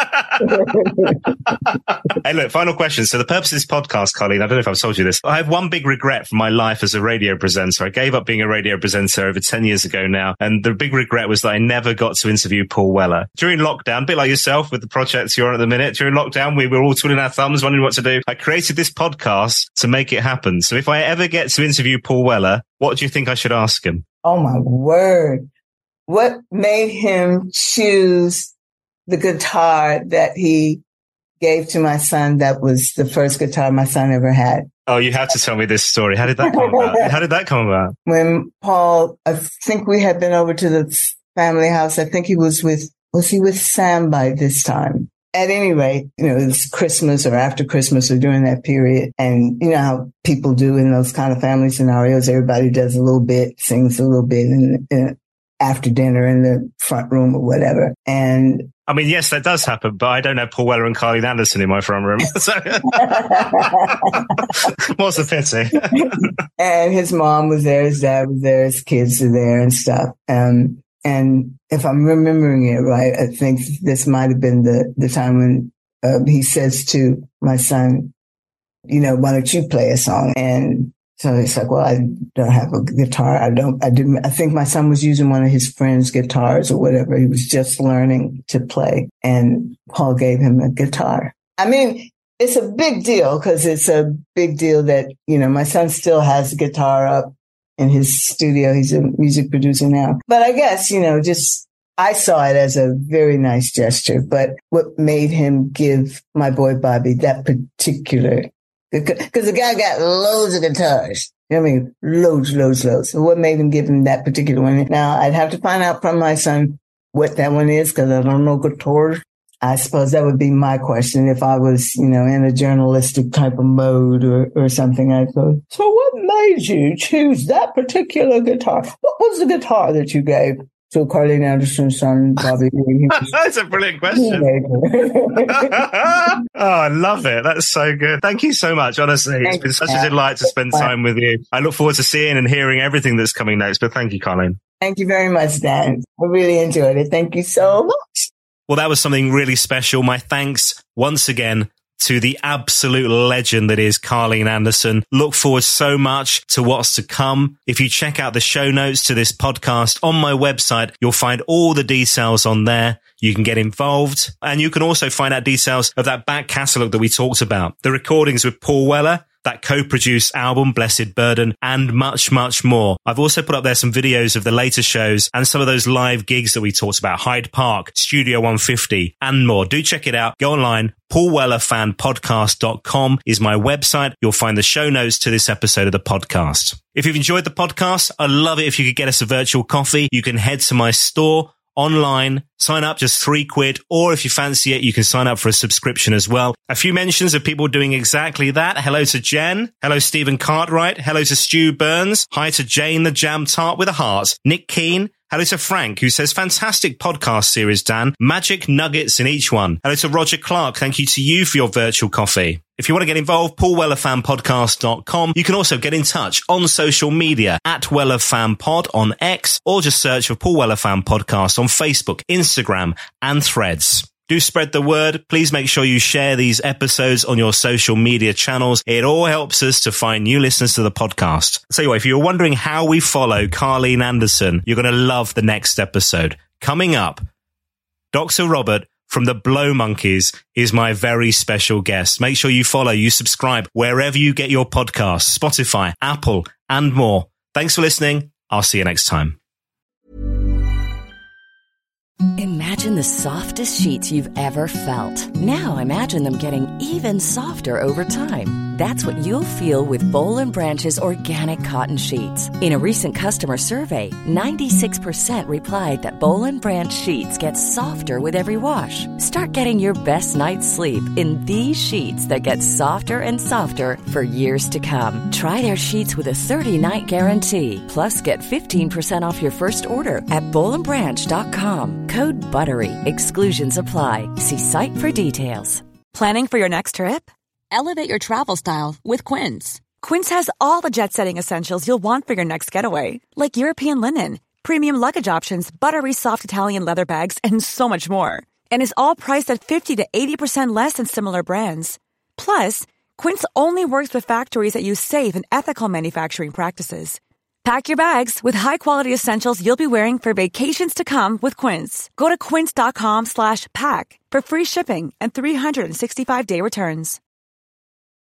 Hey, look, final question. So the purpose of this podcast, Colleen, I don't know if I've told you this, I have one big regret from my life as a radio presenter. I gave up being a radio presenter over ten years ago now. And the big regret was that I never got to interview Paul Weller. During lockdown, a bit like yourself with the projects you're on at the minute, during lockdown, we were all twiddling our thumbs, wondering what to do. I created this podcast to make it happen. So if I ever get to interview Paul Weller, what do you think I should ask him? Oh, my word. What made him choose the guitar that he gave to my son? That was the first guitar my son ever had. Oh, you have to tell me this story. How did that come about? How did that come about? When Paul, I think we had been over to the family house. I think he was with, was he with Sam by this time? At any rate, you know, it was Christmas or after Christmas or during that period. And you know how people do in those kind of family scenarios. Everybody does a little bit, sings a little bit in, in, after dinner in the front room or whatever. And I mean, yes, that does happen, but I don't have Paul Weller and Carleen Anderson in my front room. So what's the pity? And his mom was there, his dad was there, his kids were there and stuff. Um, and if I'm remembering it right, I think this might have been the, the time when uh, he says to my son, you know, why don't you play a song? And so it's like, well, I don't have a guitar. I don't, I didn't, I think my son was using one of his friend's guitars or whatever. He was just learning to play, and Paul gave him a guitar. I mean, it's a big deal because it's a big deal that, you know, my son still has a guitar up in his studio. He's a music producer now. But I guess, you know, just I saw it as a very nice gesture. But what made him give my boy Bobby that particular, because the guy got loads of guitars. I mean, loads, loads, loads. So what made him give him that particular one? Now, I'd have to find out from my son what that one is because I don't know guitars. I suppose that would be my question if I was, you know, in a journalistic type of mode or, or something. I'd go, so what made you choose that particular guitar? What was the guitar that you gave to Carleen Anderson's son, Bobby? That's a brilliant question. Oh, I love it. That's so good. Thank you so much. Honestly, it's been such a delight to spend time with you. I look forward to seeing and hearing everything that's coming next. But thank you, Carleen. Thank you very much, Dan. I really enjoyed it. Thank you so much. Well, that was something really special. My thanks once again to the absolute legend that is Carleen Anderson. Look forward so much to what's to come. If you check out the show notes to this podcast on my website, you'll find all the details on there. You can get involved and you can also find out details of that back catalogue that we talked about. The recordings with Paul Weller, that co-produced album, Blessed Burden, and much, much more. I've also put up there some videos of the later shows and some of those live gigs that we talked about, Hyde Park, Studio one fifty, and more. Do check it out. Go online. paul weller fan podcast dot com is my website. You'll find the show notes to this episode of the podcast. If you've enjoyed the podcast, I'd love it if you could get us a virtual coffee. You can head to my store online, sign up just three quid, or if you fancy it, you can sign up for a subscription as well. A few mentions of people doing exactly that. Hello to Jen. Hello, Stephen Cartwright. Hello to Stu Burns. Hi to Jane, the Jam Tart with a heart. Nick Keane. Hello to Frank, who says, fantastic podcast series, Dan. Magic nuggets in each one. Hello to Roger Clark. Thank you to you for your virtual coffee. If you want to get involved, paul weller fan podcast dot com. You can also get in touch on social media at WellerFanPod on X, or just search for Paul Weller Fan Podcast on Facebook, Instagram, and Threads. Do spread the word. Please make sure you share these episodes on your social media channels. It all helps us to find new listeners to the podcast. So anyway, if you're wondering how we follow Carleen Anderson, you're going to love the next episode. Coming up, Doctor Robert from the Blow Monkeys is my very special guest. Make sure you follow, you subscribe wherever you get your podcasts, Spotify, Apple, and more. Thanks for listening. I'll see you next time. Imagine the softest sheets you've ever felt. Now imagine them getting even softer over time. That's what you'll feel with Boll and Branch's organic cotton sheets. In a recent customer survey, ninety-six percent replied that Boll and Branch sheets get softer with every wash. Start getting your best night's sleep in these sheets that get softer and softer for years to come. Try their sheets with a thirty-night guarantee. Plus, get fifteen percent off your first order at boll and branch dot com. Code BUTTERY. Exclusions apply. See site for details. Planning for your next trip? Elevate your travel style with Quince. Quince has all the jet-setting essentials you'll want for your next getaway, like European linen, premium luggage options, buttery soft Italian leather bags, and so much more. And is all priced at fifty to eighty percent less than similar brands. Plus, Quince only works with factories that use safe and ethical manufacturing practices. Pack your bags with high-quality essentials you'll be wearing for vacations to come with Quince. Go to quince dot com slash pack for free shipping and three sixty-five day returns.